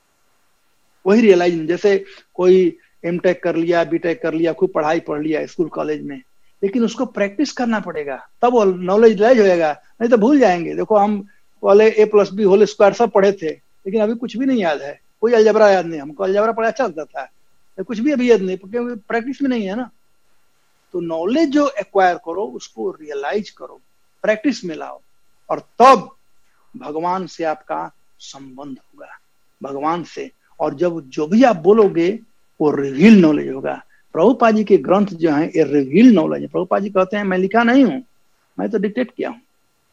Speaker 2: वही रियलाइज, जैसे कोई एम टेक कर लिया, बी टेक कर लिया, खूब पढ़ाई पढ़ लिया स्कूल कॉलेज में, लेकिन उसको प्रैक्टिस करना पड़ेगा, तब वो नॉलेज रियलाइज होएगा, नहीं तो भूल जाएंगे। देखो हम पहले A plus B whole square सब पढ़े थे, लेकिन अभी कुछ भी नहीं याद है। कोई अलजबरा याद नहीं। हमको अलजबरा पढ़ा अच्छा लगता था, तो कुछ भी अभी याद नहीं, क्योंकि प्रैक्टिस में नहीं है ना। तो नॉलेज जो एक्वायर करो उसको रियलाइज करो, प्रैक्टिस में लाओ, और तब भगवान से आपका संबंध होगा, भगवान से। और जब जो भी आप बोलोगे वो रिवील नॉलेज होगा। प्रभुपाद जी के ग्रंथ जो हैं ये रिवील नॉलेज है। प्रभुपाद जी कहते हैं मैं लिखा नहीं हूं, मैं तो डिक्टेट किया हूं।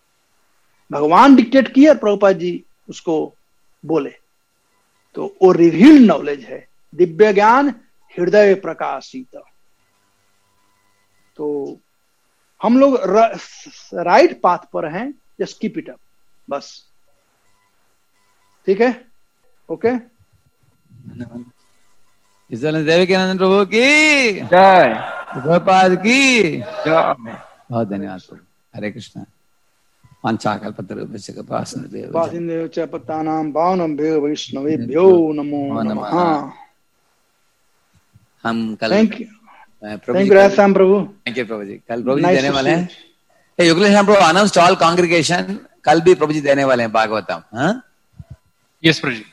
Speaker 2: भगवान डिक्टेट किया, प्रभुपाद जी उसको बोले, तो वो रिवील नॉलेज है। दिव्य ज्ञान हृदय प्रकाशित। तो हम लोग राइट पाथ पर हैं, जस्ट कीप इट अप, बस। ठीक है, ओके।
Speaker 1: देवकीनंदन प्रभु की जय, प्रभुपाद की जय। बहुत धन्यवाद प्रभु। हरे कृष्ण। वाञ्छाकल्पतरुभ्यश्च कृपासिन्धुभ्यो
Speaker 2: वासिन्देव च पत्तानां पावनेभ्यो वैष्णवेभ्यो नमो नमः।
Speaker 1: हम कल
Speaker 2: थैंक यू
Speaker 1: प्रभु
Speaker 2: थैंक यू राम प्रभु।
Speaker 1: थैंक यू प्रभु जी। कल प्रभु जी देने वाले हैं। हे युगलेश प्रभु अनाउंस ऑल कांग्रेगेशन, कल भी प्रभु जी देने वाले हैं भागवतम। हाँ,
Speaker 5: यस प्रभु जी।